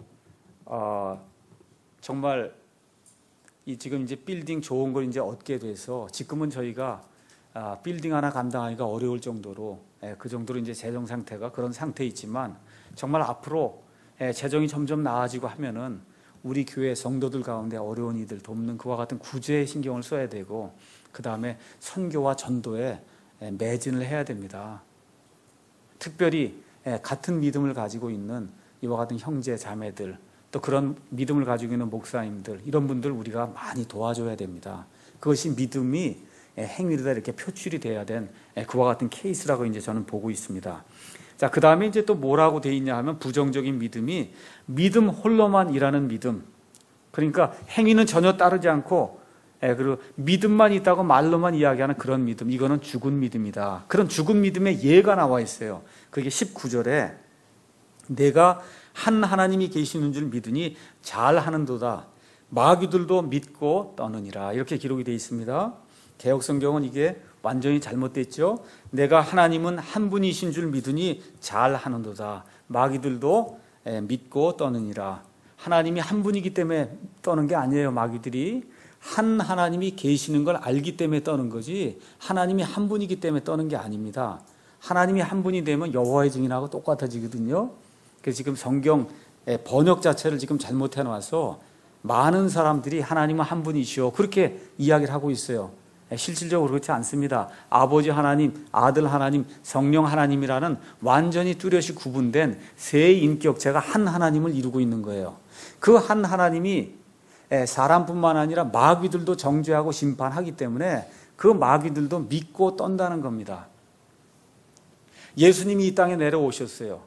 정말 지금 이제 빌딩 좋은 걸 이제 얻게 돼서 지금은 저희가 빌딩 하나 감당하기가 어려울 정도로 그 정도로 이제 재정 상태가 그런 상태에 있지만 정말 앞으로 재정이 점점 나아지고 하면은 우리 교회 성도들 가운데 어려운 이들 돕는 그와 같은 구제에 신경을 써야 되고 그 다음에 선교와 전도에 매진을 해야 됩니다. 특별히 같은 믿음을 가지고 있는 이와 같은 형제 자매들 또 그런 믿음을 가지고 있는 목사님들 이런 분들 우리가 많이 도와줘야 됩니다. 그것이 믿음이 행위로 이렇게 표출이 돼야 된 그와 같은 케이스라고 이제 저는 보고 있습니다. 자, 그 다음에 이제 또 뭐라고 돼 있냐 하면 부정적인 믿음이 믿음 홀로만 일하는 믿음. 그러니까 행위는 전혀 따르지 않고 그리고 믿음만 있다고 말로만 이야기하는 그런 믿음. 이거는 죽은 믿음이다. 그런 죽은 믿음의 예가 나와 있어요. 그게 19절에 내가 한 하나님이 계시는 줄 믿으니 잘하는도다. 마귀들도 믿고 떠느니라. 이렇게 기록이 되어 있습니다. 개역성경은 이게 완전히 잘못됐죠. 내가 하나님은 한 분이신 줄 믿으니 잘하는도다. 마귀들도 믿고 떠느니라. 하나님이 한 분이기 때문에 떠는 게 아니에요. 마귀들이 한 하나님이 계시는 걸 알기 때문에 떠는 거지 하나님이 한 분이기 때문에 떠는 게 아닙니다. 하나님이 한 분이 되면 여호와의 증인하고 똑같아지거든요. 그래서 지금 성경 번역 자체를 지금 잘못해 놔서 많은 사람들이 하나님은 한 분이시오 그렇게 이야기를 하고 있어요. 실질적으로 그렇지 않습니다. 아버지 하나님, 아들 하나님, 성령 하나님이라는 완전히 뚜렷이 구분된 세 인격체가 한 하나님을 이루고 있는 거예요. 그 한 하나님이 사람뿐만 아니라 마귀들도 정죄하고 심판하기 때문에 그 마귀들도 믿고 떤다는 겁니다. 예수님이 이 땅에 내려오셨어요.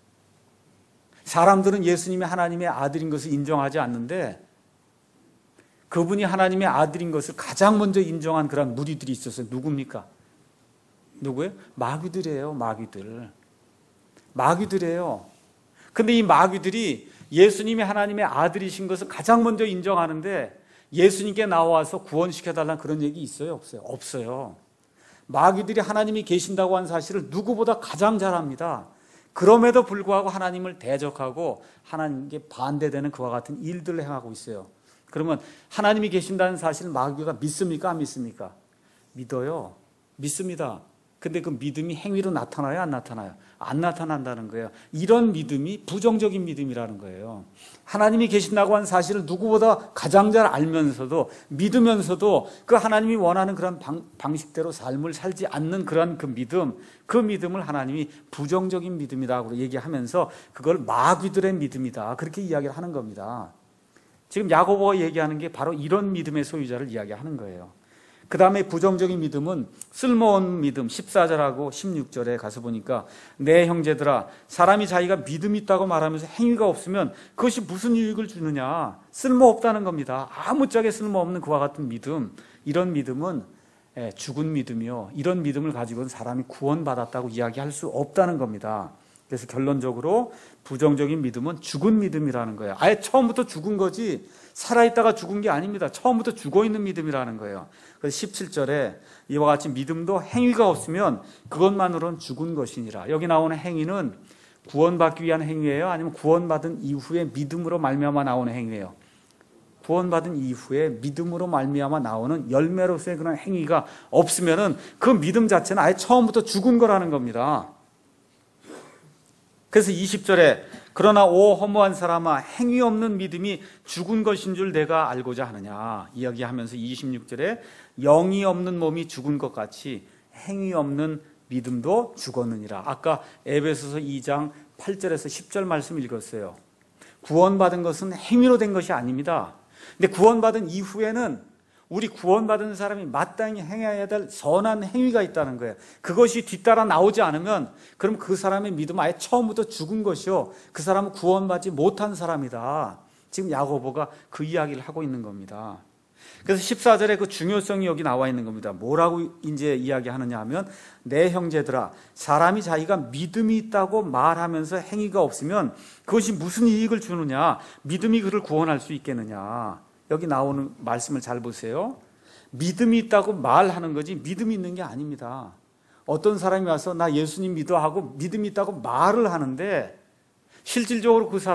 사람들은 예수님이 하나님의 아들인 것을 인정하지 않는데 그분이 하나님의 아들인 것을 가장 먼저 인정한 그런 무리들이 있었어요. 누굽니까? 누구예요? 마귀들이에요. 마귀들이에요. 근데 이 마귀들이 예수님이 하나님의 아들이신 것을 가장 먼저 인정하는데 예수님께 나와서 구원시켜달라는 그런 얘기 있어요? 없어요? 없어요. 마귀들이 하나님이 계신다고 하는 사실을 누구보다 가장 잘 압니다. 그럼에도 불구하고 하나님을 대적하고 하나님께 반대되는 그와 같은 일들을 행하고 있어요. 그러면 하나님이 계신다는 사실 마귀가 믿습니까? 안 믿습니까? 믿어요. 믿습니다. 근데 그 믿음이 행위로 나타나요? 안 나타나요? 안 나타난다는 거예요. 이런 믿음이 부정적인 믿음이라는 거예요. 하나님이 계신다고 하는 사실을 누구보다 가장 잘 알면서도 믿으면서도 그 하나님이 원하는 그런 방식대로 삶을 살지 않는 그런 그 믿음을 하나님이 부정적인 믿음이라고 얘기하면서 그걸 마귀들의 믿음이다. 그렇게 이야기를 하는 겁니다. 지금 야고보가 얘기하는 게 바로 이런 믿음의 소유자를 이야기하는 거예요. 그 다음에 부정적인 믿음은 쓸모없는 믿음 14절하고 16절에 가서 보니까 내 형제들아 사람이 자기가 믿음이 있다고 말하면서 행위가 없으면 그것이 무슨 유익을 주느냐 쓸모없다는 겁니다. 아무짝에 쓸모없는 그와 같은 믿음 이런 믿음은 죽은 믿음이요 이런 믿음을 가지고는 사람이 구원받았다고 이야기할 수 없다는 겁니다. 그래서 결론적으로 부정적인 믿음은 죽은 믿음이라는 거예요. 아예 처음부터 죽은 거지 살아있다가 죽은 게 아닙니다. 처음부터 죽어있는 믿음이라는 거예요. 그래서 17절에 이와 같이 믿음도 행위가 없으면 그것만으로는 죽은 것이니라. 여기 나오는 행위는 구원받기 위한 행위예요? 아니면 구원받은 이후에 믿음으로 말미암아 나오는 행위예요? 구원받은 이후에 믿음으로 말미암아 나오는 열매로서의 그런 행위가 없으면은 그 믿음 자체는 아예 처음부터 죽은 거라는 겁니다. 그래서 20절에 그러나 오 허무한 사람아 행위 없는 믿음이 죽은 것인 줄 내가 알고자 하느냐 이야기하면서 26절에 영이 없는 몸이 죽은 것 같이 행위 없는 믿음도 죽었느니라. 아까 에베소서 2장 8절에서 10절 말씀 읽었어요. 구원받은 것은 행위로 된 것이 아닙니다. 근데 구원받은 이후에는 우리 구원받은 사람이 마땅히 행해야 될 선한 행위가 있다는 거예요. 그것이 뒤따라 나오지 않으면 그럼 그 사람의 믿음은 아예 처음부터 죽은 것이요, 그 사람은 구원받지 못한 사람이다. 지금 야고보가 그 이야기를 하고 있는 겁니다. 그래서 14절에 그 중요성이 여기 나와 있는 겁니다. 뭐라고 이제 이야기하느냐 하면 내 형제들아 사람이 자기가 믿음이 있다고 말하면서 행위가 없으면 그것이 무슨 이익을 주느냐, 믿음이 그를 구원할 수 있겠느냐. 여기 나오는 말씀을 잘 보세요. 믿음이 있다고 말하는 거지 믿음이 있는 게 아닙니다. 어떤 사람이 와서 나 예수님 믿어 하고 믿음이 있다고 말을 하는데 실질적으로 그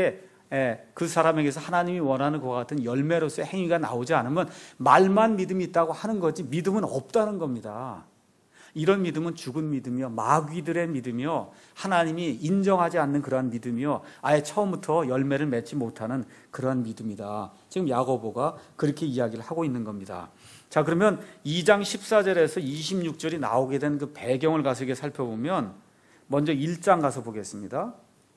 사람에게서 하나님이 원하는 것과 같은 열매로서의 행위가 나오지 않으면 말만 믿음이 있다고 하는 거지 믿음은 없다는 겁니다. 이런 믿음은 죽은 믿음이요, 마귀들의 믿음이요, 하나님이 인정하지 않는 그러한 믿음이요, 아예 처음부터 열매를 맺지 못하는 그러한 믿음이다. 지금 야고보가 그렇게 이야기를 하고 있는 겁니다. 자, 그러면 2장 14절에서 26절이 나오게 된 그 배경을 가서 이게 살펴보면 먼저 1장 가서 보겠습니다.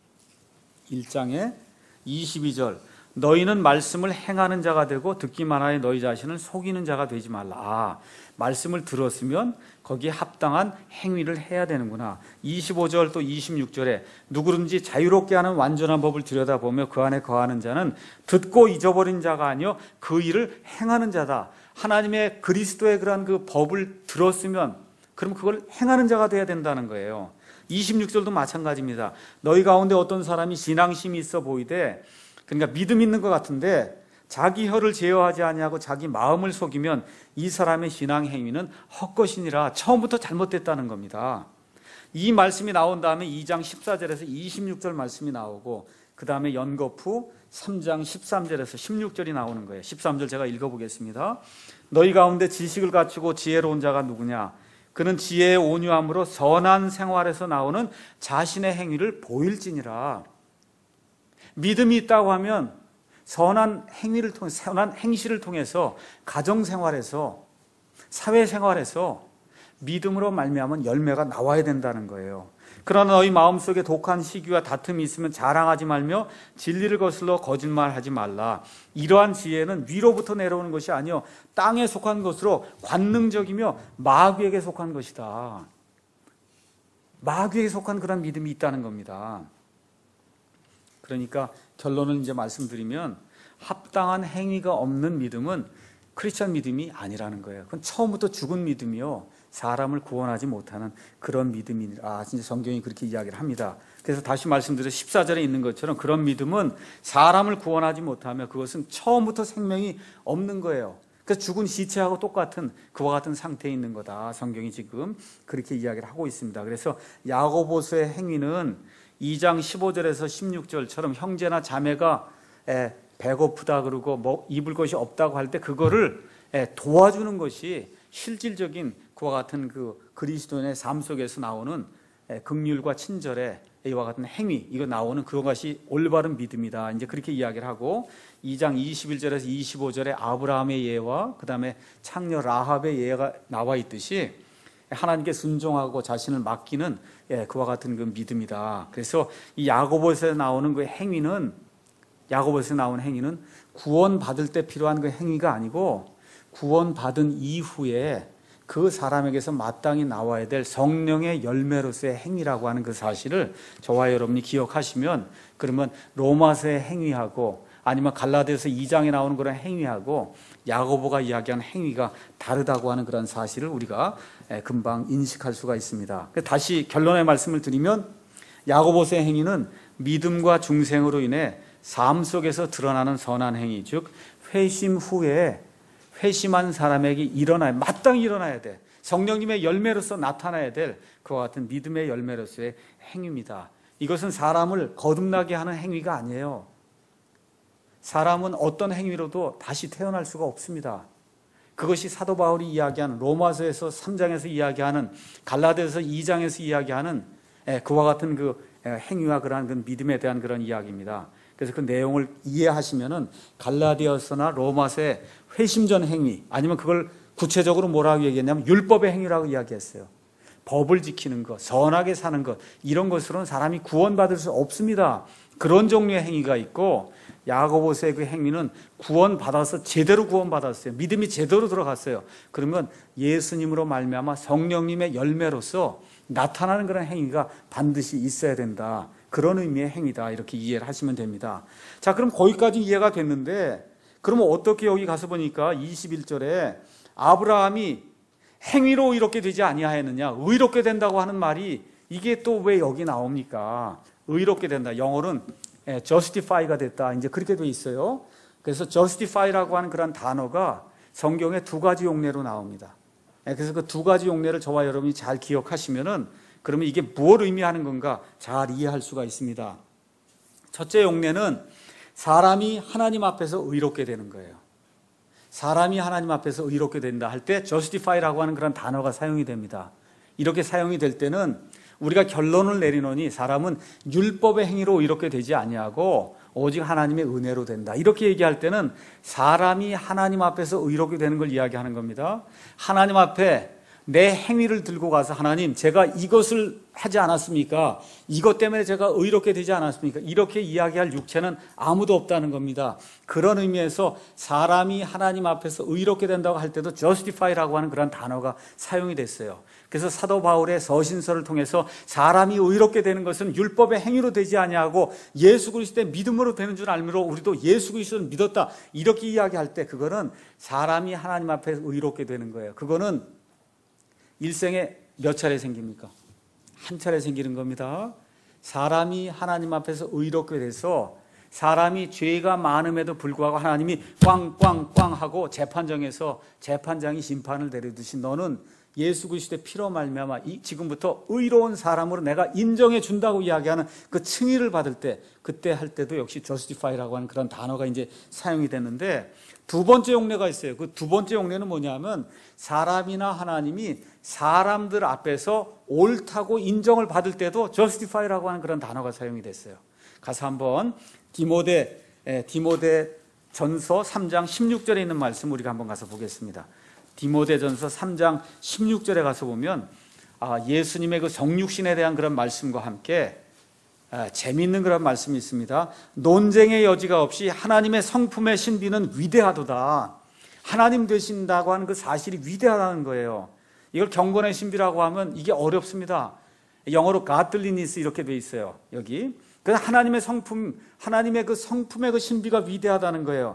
1장에 22절 너희는 말씀을 행하는 자가 되고 듣기만 하여 너희 자신을 속이는 자가 되지 말라. 말씀을 들었으면 거기에 합당한 행위를 해야 되는구나. 25절 또 26절에 누구든지 자유롭게 하는 완전한 법을 들여다보며 그 안에 거하는 자는 듣고 잊어버린 자가 아니요 그 일을 행하는 자다. 하나님의 그리스도의 그러한 그 법을 들었으면 그럼 그걸 행하는 자가 돼야 된다는 거예요. 26절도 마찬가지입니다. 너희 가운데 어떤 사람이 신앙심이 있어 보이되, 그러니까 믿음 있는 것 같은데 자기 혀를 제어하지 아니하고 자기 마음을 속이면 이 사람의 신앙 행위는 헛것이니라. 처음부터 잘못됐다는 겁니다. 이 말씀이 나온 다음에 2장 14절에서 26절 말씀이 나오고 그 다음에 연거푸 3장 13절에서 16절이 나오는 거예요. 13절 제가 읽어보겠습니다. 너희 가운데 지식을 갖추고 지혜로운 자가 누구냐? 그는 지혜의 온유함으로 선한 생활에서 나오는 자신의 행위를 보일지니라. 믿음이 있다고 하면 선한 행위를 통해, 선한 행실을 통해서 가정생활에서, 사회생활에서 믿음으로 말미암은 열매가 나와야 된다는 거예요. 그러나 너희 마음속에 독한 시기와 다툼이 있으면 자랑하지 말며 진리를 거슬러 거짓말하지 말라. 이러한 지혜는 위로부터 내려오는 것이 아니요 땅에 속한 것으로 관능적이며 마귀에게 속한 것이다. 마귀에게 속한 그런 믿음이 있다는 겁니다. 그러니까 결론을 이제 말씀드리면 합당한 행위가 없는 믿음은 크리스천 믿음이 아니라는 거예요. 그건 처음부터 죽은 믿음이요, 사람을 구원하지 못하는 그런 믿음이라 진짜 성경이 그렇게 이야기를 합니다. 그래서 다시 말씀드려 14절에 있는 것처럼 그런 믿음은 사람을 구원하지 못하며 그것은 처음부터 생명이 없는 거예요. 그래서 죽은 시체하고 똑같은 그와 같은 상태에 있는 거다. 성경이 지금 그렇게 이야기를 하고 있습니다. 그래서 야고보서의 행위는 2장 15절에서 16절처럼 형제나 자매가 배고프다 그러고 뭐 입을 것이 없다고 할 때 그거를 도와주는 것이 실질적인 그와 같은 그 그리스도인의 삶 속에서 나오는 긍휼과 친절의 이와 같은 행위, 이거 나오는 그것이 올바른 믿음이다. 이제 그렇게 이야기를 하고 2장 21절에서 25절에 아브라함의 예와 그 다음에 창녀 라합의 예가 나와 있듯이 하나님께 순종하고 자신을 맡기는 그와 같은 그 믿음이다. 그래서 이 야고보서에 나오는 그 행위는, 야고보서에 나오는 행위는 구원받을 때 필요한 그 행위가 아니고 구원받은 이후에 그 사람에게서 마땅히 나와야 될 성령의 열매로서의 행위라고 하는 그 사실을 저와 여러분이 기억하시면, 그러면 로마서의 행위하고 아니면 갈라디아서 2장에 나오는 그런 행위하고 야고보가 이야기하는 행위가 다르다고 하는 그런 사실을 우리가 금방 인식할 수가 있습니다. 다시 결론의 말씀을 드리면 야고보서의 행위는 믿음과 중생으로 인해 삶 속에서 드러나는 선한 행위, 즉 회심 후에 회심한 사람에게 마땅히 일어나야 돼. 성령님의 열매로서 나타나야 될 그와 같은 믿음의 열매로서의 행위입니다. 이것은 사람을 거듭나게 하는 행위가 아니에요. 사람은 어떤 행위로도 다시 태어날 수가 없습니다. 그것이 사도 바울이 이야기하는 로마서에서 3장에서 이야기하는 갈라디아서 2장에서 이야기하는 그와 같은 그 행위와 그러한 그 믿음에 대한 그런 이야기입니다. 그래서 그 내용을 이해하시면은 갈라디아서나 로마서의 회심전 행위, 아니면 그걸 구체적으로 뭐라고 얘기했냐면 율법의 행위라고 이야기했어요. 법을 지키는 것, 선하게 사는 것, 이런 것으로는 사람이 구원받을 수 없습니다. 그런 종류의 행위가 있고, 야고보서의 그 행위는 구원받아서 제대로 구원받았어요. 믿음이 제대로 들어갔어요. 그러면 예수님으로 말미암아 성령님의 열매로서 나타나는 그런 행위가 반드시 있어야 된다. 그런 의미의 행위다. 이렇게 이해를 하시면 됩니다. 자, 그럼 거기까지 이해가 됐는데, 그러면 어떻게 여기 가서 보니까 21절에 아브라함이 행위로 의롭게 되지 아니하였느냐, 의롭게 된다고 하는 말이 이게 또 왜 여기 나옵니까? 의롭게 된다. 영어로는 justify가 됐다. 이제 그렇게 돼 있어요. 그래서 justify라고 하는 그런 단어가 성경에 두 가지 용례로 나옵니다. 그래서 그 두 가지 용례를 저와 여러분이 잘 기억하시면은 그러면 이게 무엇을 의미하는 건가 잘 이해할 수가 있습니다. 첫째 용례는 사람이 하나님 앞에서 의롭게 되는 거예요. 사람이 하나님 앞에서 의롭게 된다 할 때 justify라고 하는 그런 단어가 사용이 됩니다. 이렇게 사용이 될 때는 우리가 결론을 내리노니 사람은 율법의 행위로 의롭게 되지 아니하고 오직 하나님의 은혜로 된다. 이렇게 얘기할 때는 사람이 하나님 앞에서 의롭게 되는 걸 이야기하는 겁니다. 하나님 앞에 내 행위를 들고 가서 하나님, 제가 이것을 하지 않았습니까? 이것 때문에 제가 의롭게 되지 않았습니까? 이렇게 이야기할 육체는 아무도 없다는 겁니다. 그런 의미에서 사람이 하나님 앞에서 의롭게 된다고 할 때도 justify라고 하는 그런 단어가 사용이 됐어요. 그래서 사도 바울의 서신서를 통해서 사람이 의롭게 되는 것은 율법의 행위로 되지 아니하고 예수 그리스도의 믿음으로 되는 줄 알므로 우리도 예수 그리스도를 믿었다. 이렇게 이야기할 때 그거는 사람이 하나님 앞에서 의롭게 되는 거예요. 그거는 일생에 몇 차례 생깁니까? 한 차례 생기는 겁니다. 사람이 하나님 앞에서 의롭게 돼서 사람이 죄가 많음에도 불구하고 하나님이 꽝꽝꽝 하고 재판정에서 재판장이 심판을 내리듯이 너는 예수 그리스도의 피로 말미암아 지금부터 의로운 사람으로 내가 인정해 준다고 이야기하는 그 칭의를 받을 때, 그때 할 때도 역시 justify라고 하는 그런 단어가 이제 사용이 됐는데, 두 번째 용례가 있어요. 그 두 번째 용례는 뭐냐면 사람이나 하나님이 사람들 앞에서 옳다고 인정을 받을 때도 justify라고 하는 그런 단어가 사용이 됐어요. 가서 한번 디모데 전서 3장 16절에 있는 말씀 우리가 한번 가서 보겠습니다. 디모데전서 3장 16절에 가서 보면 예수님의 그 성육신에 대한 그런 말씀과 함께 재미있는 그런 말씀이 있습니다. 논쟁의 여지가 없이 하나님의 성품의 신비는 위대하도다. 하나님 되신다고 하는 그 사실이 위대하다는 거예요. 이걸 경건의 신비라고 하면 이게 어렵습니다. 영어로 godliness 이렇게 돼 있어요. 여기. 그래서 하나님의 성품, 하나님의 그 성품의 그 신비가 위대하다는 거예요.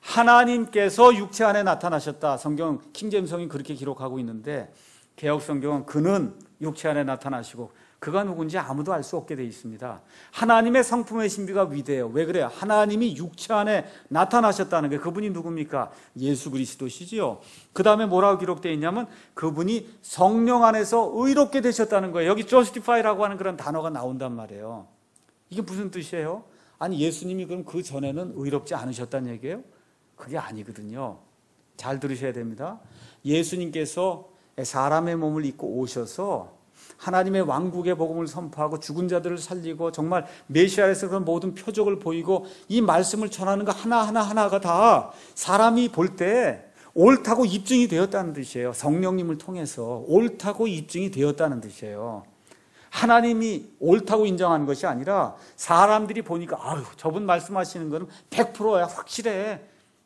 하나님께서 육체 안에 나타나셨다. 성경 킹제임스 그렇게 기록하고 있는데 개역 성경은 그는 육체 안에 나타나시고 그가 누군지 아무도 알 수 없게 되어 있습니다. 하나님의 성품의 신비가 위대해요. 왜 그래요? 하나님이 육체 안에 나타나셨다는 게 그분이 누굽니까? 예수 그리스도시지요. 그 다음에 뭐라고 기록되어 있냐면 그분이 성령 안에서 의롭게 되셨다는 거예요. 여기 justify라고 하는 그런 단어가 나온단 말이에요. 이게 무슨 뜻이에요? 아니 예수님이 그럼 그 전에는 의롭지 않으셨다는 얘기예요? 그게 아니거든요. 잘 들으셔야 됩니다. 예수님께서 사람의 몸을 입고 오셔서 하나님의 왕국의 복음을 선포하고 죽은 자들을 살리고 정말 메시아에서 그런 모든 표적을 보이고 이 말씀을 전하는 거 하나하나가 다 사람이 볼 때 옳다고 입증이 되었다는 뜻이에요. 성령님을 통해서 옳다고 입증이 되었다는 뜻이에요. 하나님이 옳다고 인정하는 것이 아니라 사람들이 보니까 아유 저분 말씀하시는 거는 100%야 확실해.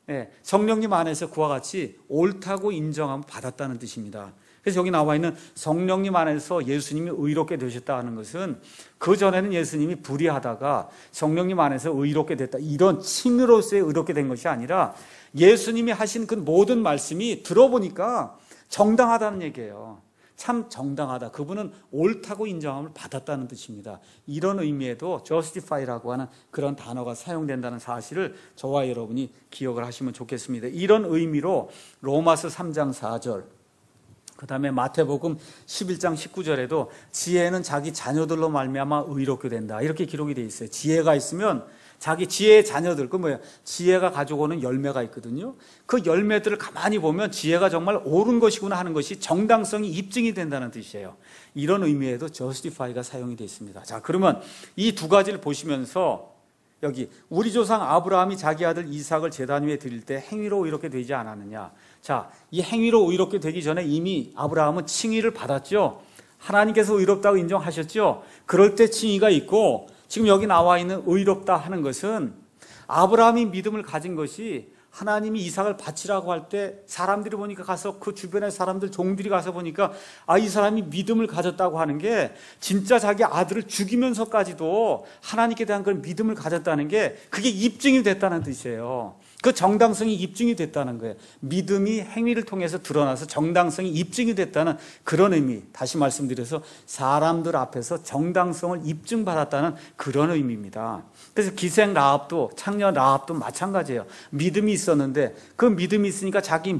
성령님 안에서 그와 같이 옳다고 인정함을 받았다는 뜻입니다. 그래서 여기 나와 있는 성령님 안에서 예수님이 의롭게 되셨다는 것은 그 전에는 예수님이 불의하다가 성령님 안에서 의롭게 됐다 이런 칭의로서의 의롭게 된 것이 아니라 예수님이 하신 그 모든 말씀이 들어보니까 정당하다는 얘기예요. 참 정당하다. 그분은 옳다고 인정함을 받았다는 뜻입니다. 이런 의미에도 justify라고 하는 그런 단어가 사용된다는 사실을 저와 여러분이 기억을 하시면 좋겠습니다. 이런 의미로 로마서 3장 4절 그 다음에 마태복음 11장 19절에도 지혜는 자기 자녀들로 말미암아 의롭게 된다, 이렇게 기록이 되어 있어요. 지혜가 있으면 자기 지혜의 자녀들, 그 뭐예요? 지혜가 가지고 오는 열매가 있거든요. 그 열매들을 가만히 보면 지혜가 정말 옳은 것이구나 하는 것이 정당성이 입증이 된다는 뜻이에요. 이런 의미에도 justify가 사용이 되어 있습니다. 자, 그러면 이 두 가지를 보시면서 여기 우리 조상 아브라함이 자기 아들 이삭을 제단 위에 드릴 때 행위로 의롭게 되지 않았느냐. 자, 이 행위로 의롭게 되기 전에 이미 아브라함은 칭의를 받았죠. 하나님께서 의롭다고 인정하셨죠. 그럴 때 칭의가 있고, 지금 여기 나와 있는 의롭다 하는 것은 아브라함이 믿음을 가진 것이 하나님이 이삭을 바치라고 할 때 사람들이 보니까 가서 그 주변의 사람들 종들이 가서 보니까 이 사람이 믿음을 가졌다고 하는 게 진짜 자기 아들을 죽이면서까지도 하나님께 대한 그런 믿음을 가졌다는 게 그게 입증이 됐다는 뜻이에요. 그 정당성이 입증이 됐다는 거예요. 믿음이 행위를 통해서 드러나서 정당성이 입증이 됐다는 그런 의미. 다시 말씀드려서 사람들 앞에서 정당성을 입증받았다는 그런 의미입니다. 그래서 기생 라합도, 창녀 라합도 마찬가지예요. 믿음이 있었는데 그 믿음이 있으니까 자기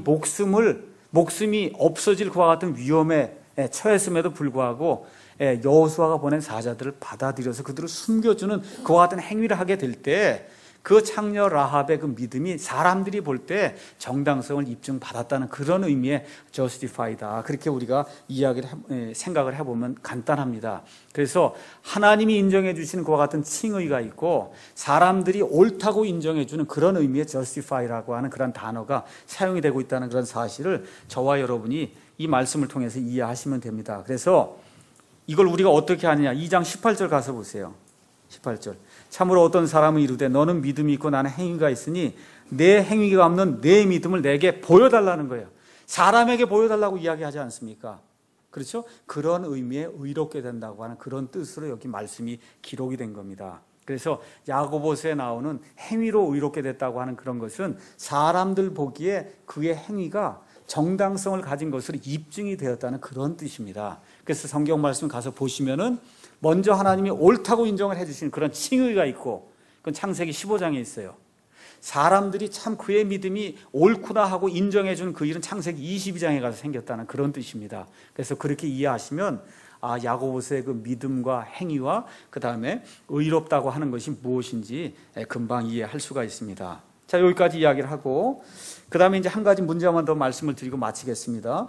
목숨이 없어질 것과 같은 위험에 처했음에도 불구하고 여호수아가 보낸 사자들을 받아들여서 그들을 숨겨주는 그와 같은 행위를 하게 될 때 그 창녀 라합의 그 믿음이 사람들이 볼 때 정당성을 입증받았다는 그런 의미의 justify다. 그렇게 우리가 생각을 해보면 간단합니다. 그래서 하나님이 인정해 주시는 그와 같은 칭의가 있고 사람들이 옳다고 인정해 주는 그런 의미의 justify라고 하는 그런 단어가 사용이 되고 있다는 그런 사실을 저와 여러분이 이 말씀을 통해서 이해하시면 됩니다. 그래서 이걸 우리가 어떻게 하느냐. 2장 18절 가서 보세요. 18절. 참으로 어떤 사람은 이르되 너는 믿음이 있고 나는 행위가 있으니 내 행위가 없는 내 믿음을 내게 보여달라는 거예요. 사람에게 보여달라고 이야기하지 않습니까? 그렇죠? 그런 의미의 의롭게 된다고 하는 그런 뜻으로 여기 말씀이 기록이 된 겁니다. 그래서 야고보서에 나오는 행위로 의롭게 됐다고 하는 그런 것은 사람들 보기에 그의 행위가 정당성을 가진 것으로 입증이 되었다는 그런 뜻입니다. 그래서 성경 말씀 가서 보시면은 먼저 하나님이 옳다고 인정을 해주시는 그런 칭의가 있고, 그건 창세기 15장에 있어요. 사람들이 참 그의 믿음이 옳구나 하고 인정해주는 그 일은 창세기 22장에 가서 생겼다는 그런 뜻입니다. 그래서 그렇게 이해하시면 야고보서의 그 믿음과 행위와 그 다음에 의롭다고 하는 것이 무엇인지 금방 이해할 수가 있습니다. 자, 여기까지 이야기를 하고 그 다음에 이제 한 가지 문제만 더 말씀을 드리고 마치겠습니다.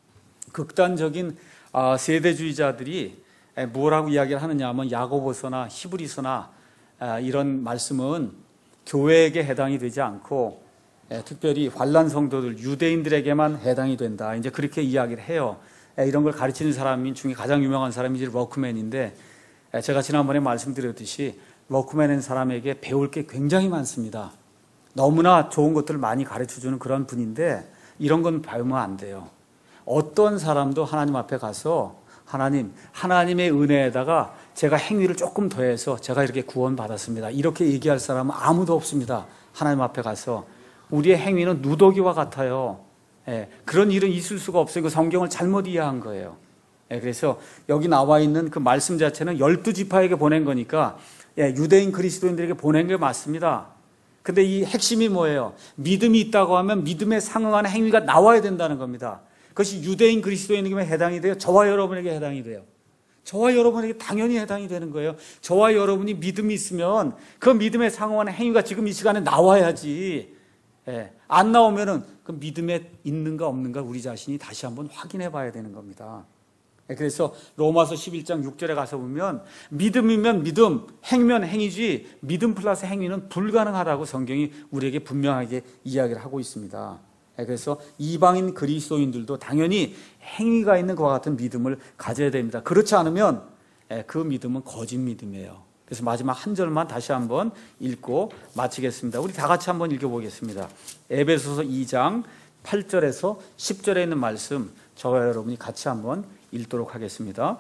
극단적인 세대주의자들이 뭐라고 이야기를 하느냐 하면 야고보서나 히브리서나 이런 말씀은 교회에게 해당이 되지 않고 특별히 환란 성도들 유대인들에게만 해당이 된다, 이제 그렇게 이야기를 해요. 이런 걸 가르치는 사람 중에 가장 유명한 사람이 이제 워크맨인데, 제가 지난번에 말씀드렸듯이 워크맨인 사람에게 배울 게 굉장히 많습니다. 너무나 좋은 것들을 많이 가르쳐주는 그런 분인데 이런 건 배우면 안 돼요. 어떤 사람도 하나님 앞에 가서 하나님의 은혜에다가 제가 행위를 조금 더해서 제가 이렇게 구원받았습니다, 이렇게 얘기할 사람은 아무도 없습니다. 하나님 앞에 가서 우리의 행위는 누더기와 같아요. 그런 일은 있을 수가 없어요. 그 성경을 잘못 이해한 거예요. 그래서 여기 나와 있는 그 말씀 자체는 12지파에게 보낸 거니까 유대인 그리스도인들에게 보낸 게 맞습니다. 근데 이 핵심이 뭐예요? 믿음이 있다고 하면 믿음에 상응하는 행위가 나와야 된다는 겁니다. 그것이 유대인 그리스도인에게 해당이 돼요? 저와 여러분에게 해당이 돼요? 저와 여러분에게 당연히 해당이 되는 거예요. 저와 여러분이 믿음이 있으면 그 믿음에 상응하는 행위가 지금 이 시간에 나와야지. 안 나오면은 그 믿음에 있는가 없는가 우리 자신이 다시 한번 확인해 봐야 되는 겁니다. 그래서 로마서 11장 6절에 가서 보면 믿음이면 믿음, 행면 행위지 믿음 플러스 행위는 불가능하다고 성경이 우리에게 분명하게 이야기를 하고 있습니다. 그래서 이방인 그리스도인들도 당연히 행위가 있는 것과 같은 믿음을 가져야 됩니다. 그렇지 않으면 그 믿음은 거짓 믿음이에요. 그래서 마지막 한 절만 다시 한번 읽고 마치겠습니다. 우리 다 같이 한번 읽어보겠습니다. 에베소서 2장 8절에서 10절에 있는 말씀 저와 여러분이 같이 한번 읽도록 하겠습니다.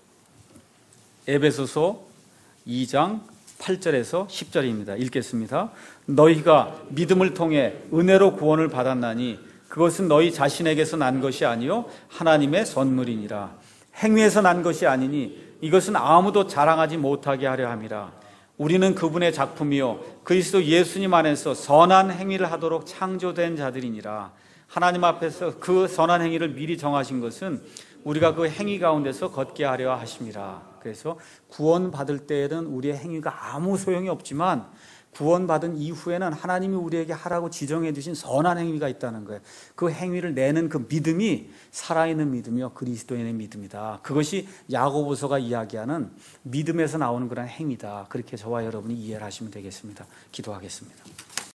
에베소서 2장 8절에서 10절입니다. 읽겠습니다. 너희가 믿음을 통해 은혜로 구원을 받았나니 그것은 너희 자신에게서 난 것이 아니요 하나님의 선물이니라. 행위에서 난 것이 아니니 이것은 아무도 자랑하지 못하게 하려 함이라. 우리는 그분의 작품이요 그리스도 예수님 안에서 선한 행위를 하도록 창조된 자들이니라. 하나님 앞에서 그 선한 행위를 미리 정하신 것은 우리가 그 행위 가운데서 걷게 하려 하심이라. 그래서 구원받을 때에는 우리의 행위가 아무 소용이 없지만 구원받은 이후에는 하나님이 우리에게 하라고 지정해 주신 선한 행위가 있다는 거예요. 그 행위를 내는 그 믿음이 살아있는 믿음이요, 그리스도인의 믿음이다. 그것이 야고보서가 이야기하는 믿음에서 나오는 그런 행위다. 그렇게 저와 여러분이 이해를 하시면 되겠습니다. 기도하겠습니다.